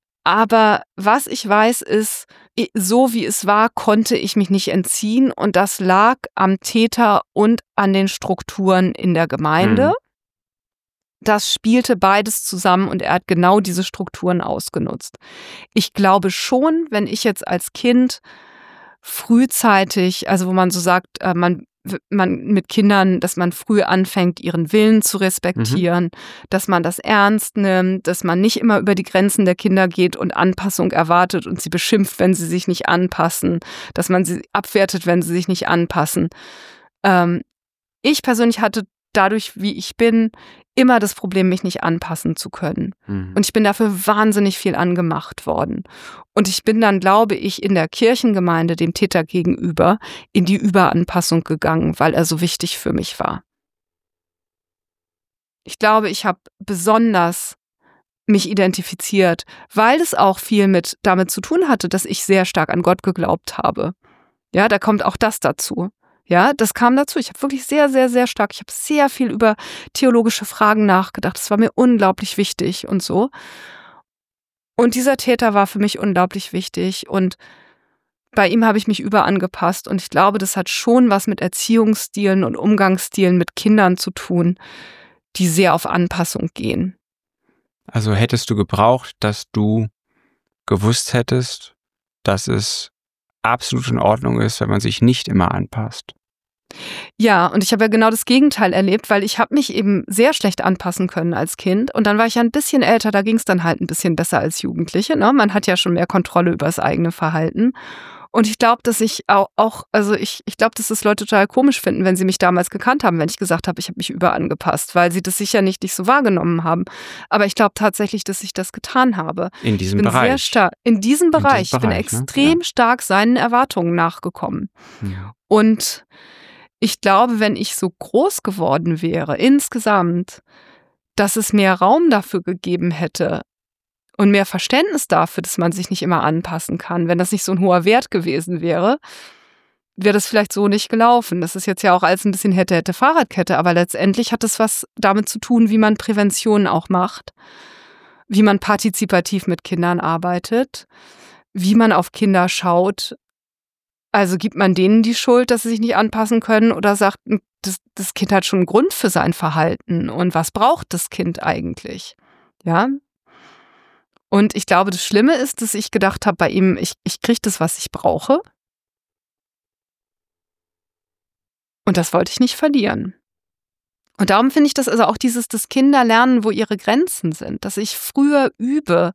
[SPEAKER 2] Aber was ich weiß ist, so wie es war, konnte ich mich nicht entziehen und das lag am Täter und an den Strukturen in der Gemeinde. Mhm. Das spielte beides zusammen und er hat genau diese Strukturen ausgenutzt. Ich glaube schon, wenn ich jetzt als Kind frühzeitig, also wo man so sagt, man man mit Kindern, dass man früh anfängt, ihren Willen zu respektieren, mhm. dass man das ernst nimmt, dass man nicht immer über die Grenzen der Kinder geht und Anpassung erwartet und sie beschimpft, wenn sie sich nicht anpassen, dass man sie abwertet, wenn sie sich nicht anpassen. Ähm, ich persönlich hatte dadurch, wie ich bin, immer das Problem, mich nicht anpassen zu können. Mhm. Und ich bin dafür wahnsinnig viel angemacht worden. Und ich bin dann, glaube ich, in der Kirchengemeinde dem Täter gegenüber in die Überanpassung gegangen, weil er so wichtig für mich war. Ich glaube, ich habe besonders mich identifiziert, weil es auch viel mit damit zu tun hatte, dass ich sehr stark an Gott geglaubt habe. Ja, da kommt auch das dazu. Ja, das kam dazu. Ich habe wirklich sehr, sehr, sehr stark, ich habe sehr viel über theologische Fragen nachgedacht. Das war mir unglaublich wichtig und so. Und dieser Täter war für mich unglaublich wichtig und bei ihm habe ich mich überangepasst und ich glaube, das hat schon was mit Erziehungsstilen und Umgangsstilen mit Kindern zu tun, die sehr auf Anpassung gehen.
[SPEAKER 1] Also hättest du gebraucht, dass du gewusst hättest, dass es absolut in Ordnung ist, wenn man sich nicht immer anpasst.
[SPEAKER 2] Ja, und ich habe ja genau das Gegenteil erlebt, weil ich habe mich eben sehr schlecht anpassen können als Kind und dann war ich ja ein bisschen älter, da ging es dann halt ein bisschen besser als Jugendliche, ne? Man hat ja schon mehr Kontrolle über das eigene Verhalten. Und ich glaube, dass ich auch, auch also ich, ich glaube, dass das Leute total komisch finden, wenn sie mich damals gekannt haben, wenn ich gesagt habe, ich habe mich überangepasst, weil sie das sicher nicht, nicht so wahrgenommen haben. Aber ich glaube tatsächlich, dass ich das getan habe.
[SPEAKER 1] In diesem
[SPEAKER 2] ich bin
[SPEAKER 1] Bereich.
[SPEAKER 2] Sehr stark, in diesem Bereich.
[SPEAKER 1] In diesem
[SPEAKER 2] ich bin
[SPEAKER 1] Bereich,
[SPEAKER 2] extrem
[SPEAKER 1] ne? Ja.
[SPEAKER 2] stark seinen Erwartungen nachgekommen.
[SPEAKER 1] Ja.
[SPEAKER 2] Und ich glaube, wenn ich so groß geworden wäre, insgesamt, dass es mehr Raum dafür gegeben hätte, und mehr Verständnis dafür, dass man sich nicht immer anpassen kann. Wenn das nicht so ein hoher Wert gewesen wäre, wäre das vielleicht so nicht gelaufen. Das ist jetzt ja auch alles ein bisschen hätte, hätte Fahrradkette, aber letztendlich hat es was damit zu tun, wie man Prävention auch macht, wie man partizipativ mit Kindern arbeitet, wie man auf Kinder schaut. Also gibt man denen die Schuld, dass sie sich nicht anpassen können, oder sagt, das, das Kind hat schon einen Grund für sein Verhalten und was braucht das Kind eigentlich? Ja. Und ich glaube, das Schlimme ist, dass ich gedacht habe bei ihm, ich, ich kriege das, was ich brauche. Und das wollte ich nicht verlieren. Und darum finde ich das also auch dieses, dass Kinder lernen, wo ihre Grenzen sind, dass ich früher übe.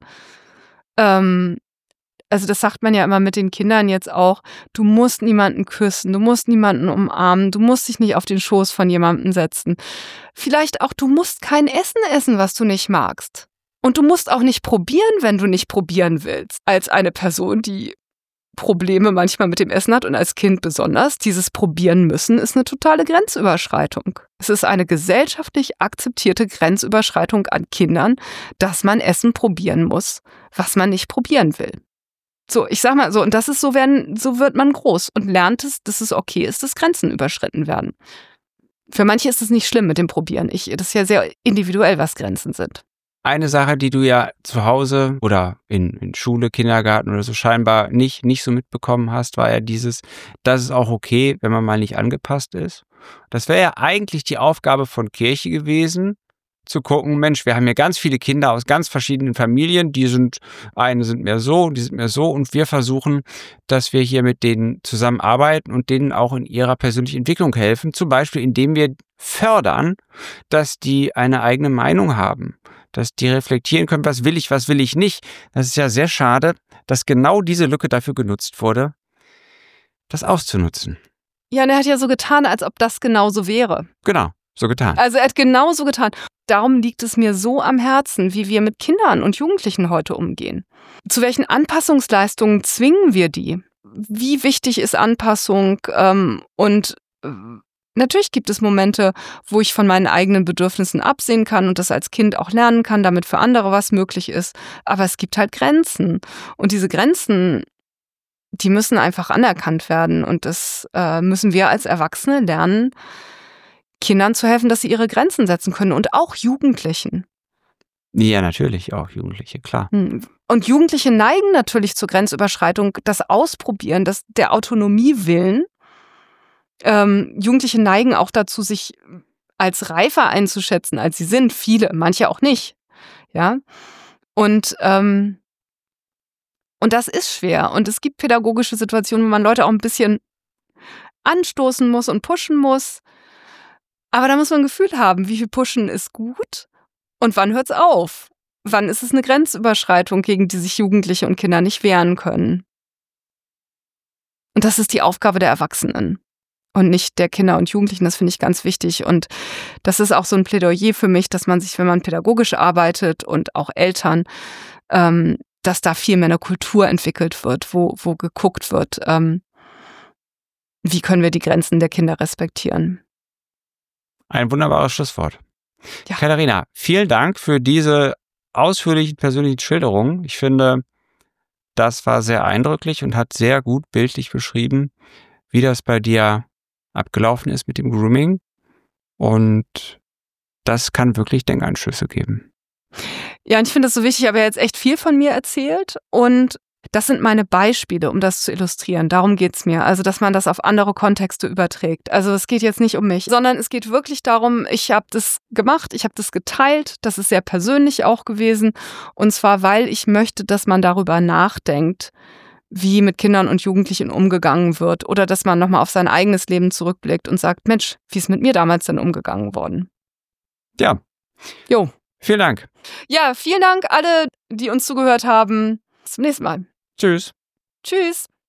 [SPEAKER 2] Ähm, also das sagt man ja immer mit den Kindern jetzt auch, du musst niemanden küssen, du musst niemanden umarmen, du musst dich nicht auf den Schoß von jemandem setzen. Vielleicht auch, du musst kein Essen essen, was du nicht magst. Und du musst auch nicht probieren, wenn du nicht probieren willst. Als eine Person, die Probleme manchmal mit dem Essen hat und als Kind besonders, dieses Probieren müssen ist eine totale Grenzüberschreitung. Es ist eine gesellschaftlich akzeptierte Grenzüberschreitung an Kindern, dass man Essen probieren muss, was man nicht probieren will. So, ich sag mal so, und das ist so, werden, so wird man groß und lernt es, dass es okay ist, dass Grenzen überschritten werden. Für manche ist es nicht schlimm mit dem Probieren. Ich, das ist ja sehr individuell, was Grenzen sind.
[SPEAKER 1] Eine Sache, die du ja zu Hause oder in, in Schule, Kindergarten oder so scheinbar nicht, nicht so mitbekommen hast, war ja dieses, das ist auch okay, wenn man mal nicht angepasst ist. Das wäre ja eigentlich die Aufgabe von Kirche gewesen, zu gucken, Mensch, wir haben hier ganz viele Kinder aus ganz verschiedenen Familien, die sind, eine sind mehr so, die sind mehr so, und wir versuchen, dass wir hier mit denen zusammenarbeiten und denen auch in ihrer persönlichen Entwicklung helfen, zum Beispiel indem wir fördern, dass die eine eigene Meinung haben, dass die reflektieren können, was will ich, was will ich nicht. Das ist ja sehr schade, dass genau diese Lücke dafür genutzt wurde, das auszunutzen.
[SPEAKER 2] Ja, und er hat ja so getan, als ob das genauso wäre.
[SPEAKER 1] Genau, so getan.
[SPEAKER 2] Also er hat genauso getan. Darum liegt es mir so am Herzen, wie wir mit Kindern und Jugendlichen heute umgehen. Zu welchen Anpassungsleistungen zwingen wir die? Wie wichtig ist Anpassung? Ähm, und äh, natürlich gibt es Momente, wo ich von meinen eigenen Bedürfnissen absehen kann und das als Kind auch lernen kann, damit für andere was möglich ist. Aber es gibt halt Grenzen. Und diese Grenzen, die müssen einfach anerkannt werden. Und das äh, müssen wir als Erwachsene lernen, Kindern zu helfen, dass sie ihre Grenzen setzen können und auch Jugendlichen.
[SPEAKER 1] Ja, natürlich auch Jugendliche, klar.
[SPEAKER 2] Und Jugendliche neigen natürlich zur Grenzüberschreitung, das Ausprobieren, das der Autonomie willen. Ähm, Jugendliche neigen auch dazu, sich als reifer einzuschätzen, als sie sind. Viele, manche auch nicht. Ja. Und, ähm, und das ist schwer. Und es gibt pädagogische Situationen, wo man Leute auch ein bisschen anstoßen muss und pushen muss. Aber da muss man ein Gefühl haben, wie viel pushen ist gut und wann hört's auf? Wann ist es eine Grenzüberschreitung, gegen die sich Jugendliche und Kinder nicht wehren können? Und das ist die Aufgabe der Erwachsenen und nicht der Kinder und Jugendlichen. Das finde ich ganz wichtig. Und das ist auch so ein Plädoyer für mich, dass man sich, wenn man pädagogisch arbeitet und auch Eltern, ähm, dass da viel mehr eine Kultur entwickelt wird, wo, wo geguckt wird, ähm, wie können wir die Grenzen der Kinder respektieren.
[SPEAKER 1] Ein wunderbares Schlusswort.
[SPEAKER 2] Ja.
[SPEAKER 1] Katharina, vielen Dank für diese ausführlichen persönlichen Schilderungen. Ich finde, das war sehr eindrücklich und hat sehr gut bildlich beschrieben, wie das bei dir abgelaufen ist mit dem Grooming. Und das kann wirklich Denkanschlüsse geben.
[SPEAKER 2] Ja, und ich finde es so wichtig, ich habe ja jetzt echt viel von mir erzählt und das sind meine Beispiele, um das zu illustrieren. Darum geht's mir. Also, dass man das auf andere Kontexte überträgt. Also, es geht jetzt nicht um mich, sondern es geht wirklich darum, ich habe das gemacht, ich habe das geteilt. Das ist sehr persönlich auch gewesen. Und zwar, weil ich möchte, dass man darüber nachdenkt, wie mit Kindern und Jugendlichen umgegangen wird. Oder dass man nochmal auf sein eigenes Leben zurückblickt und sagt, Mensch, wie ist mit mir damals denn umgegangen worden?
[SPEAKER 1] Ja.
[SPEAKER 2] Jo.
[SPEAKER 1] Vielen Dank.
[SPEAKER 2] Ja, vielen Dank alle, die uns zugehört haben. Bis zum nächsten Mal.
[SPEAKER 1] Tschüss.
[SPEAKER 2] Tschüss.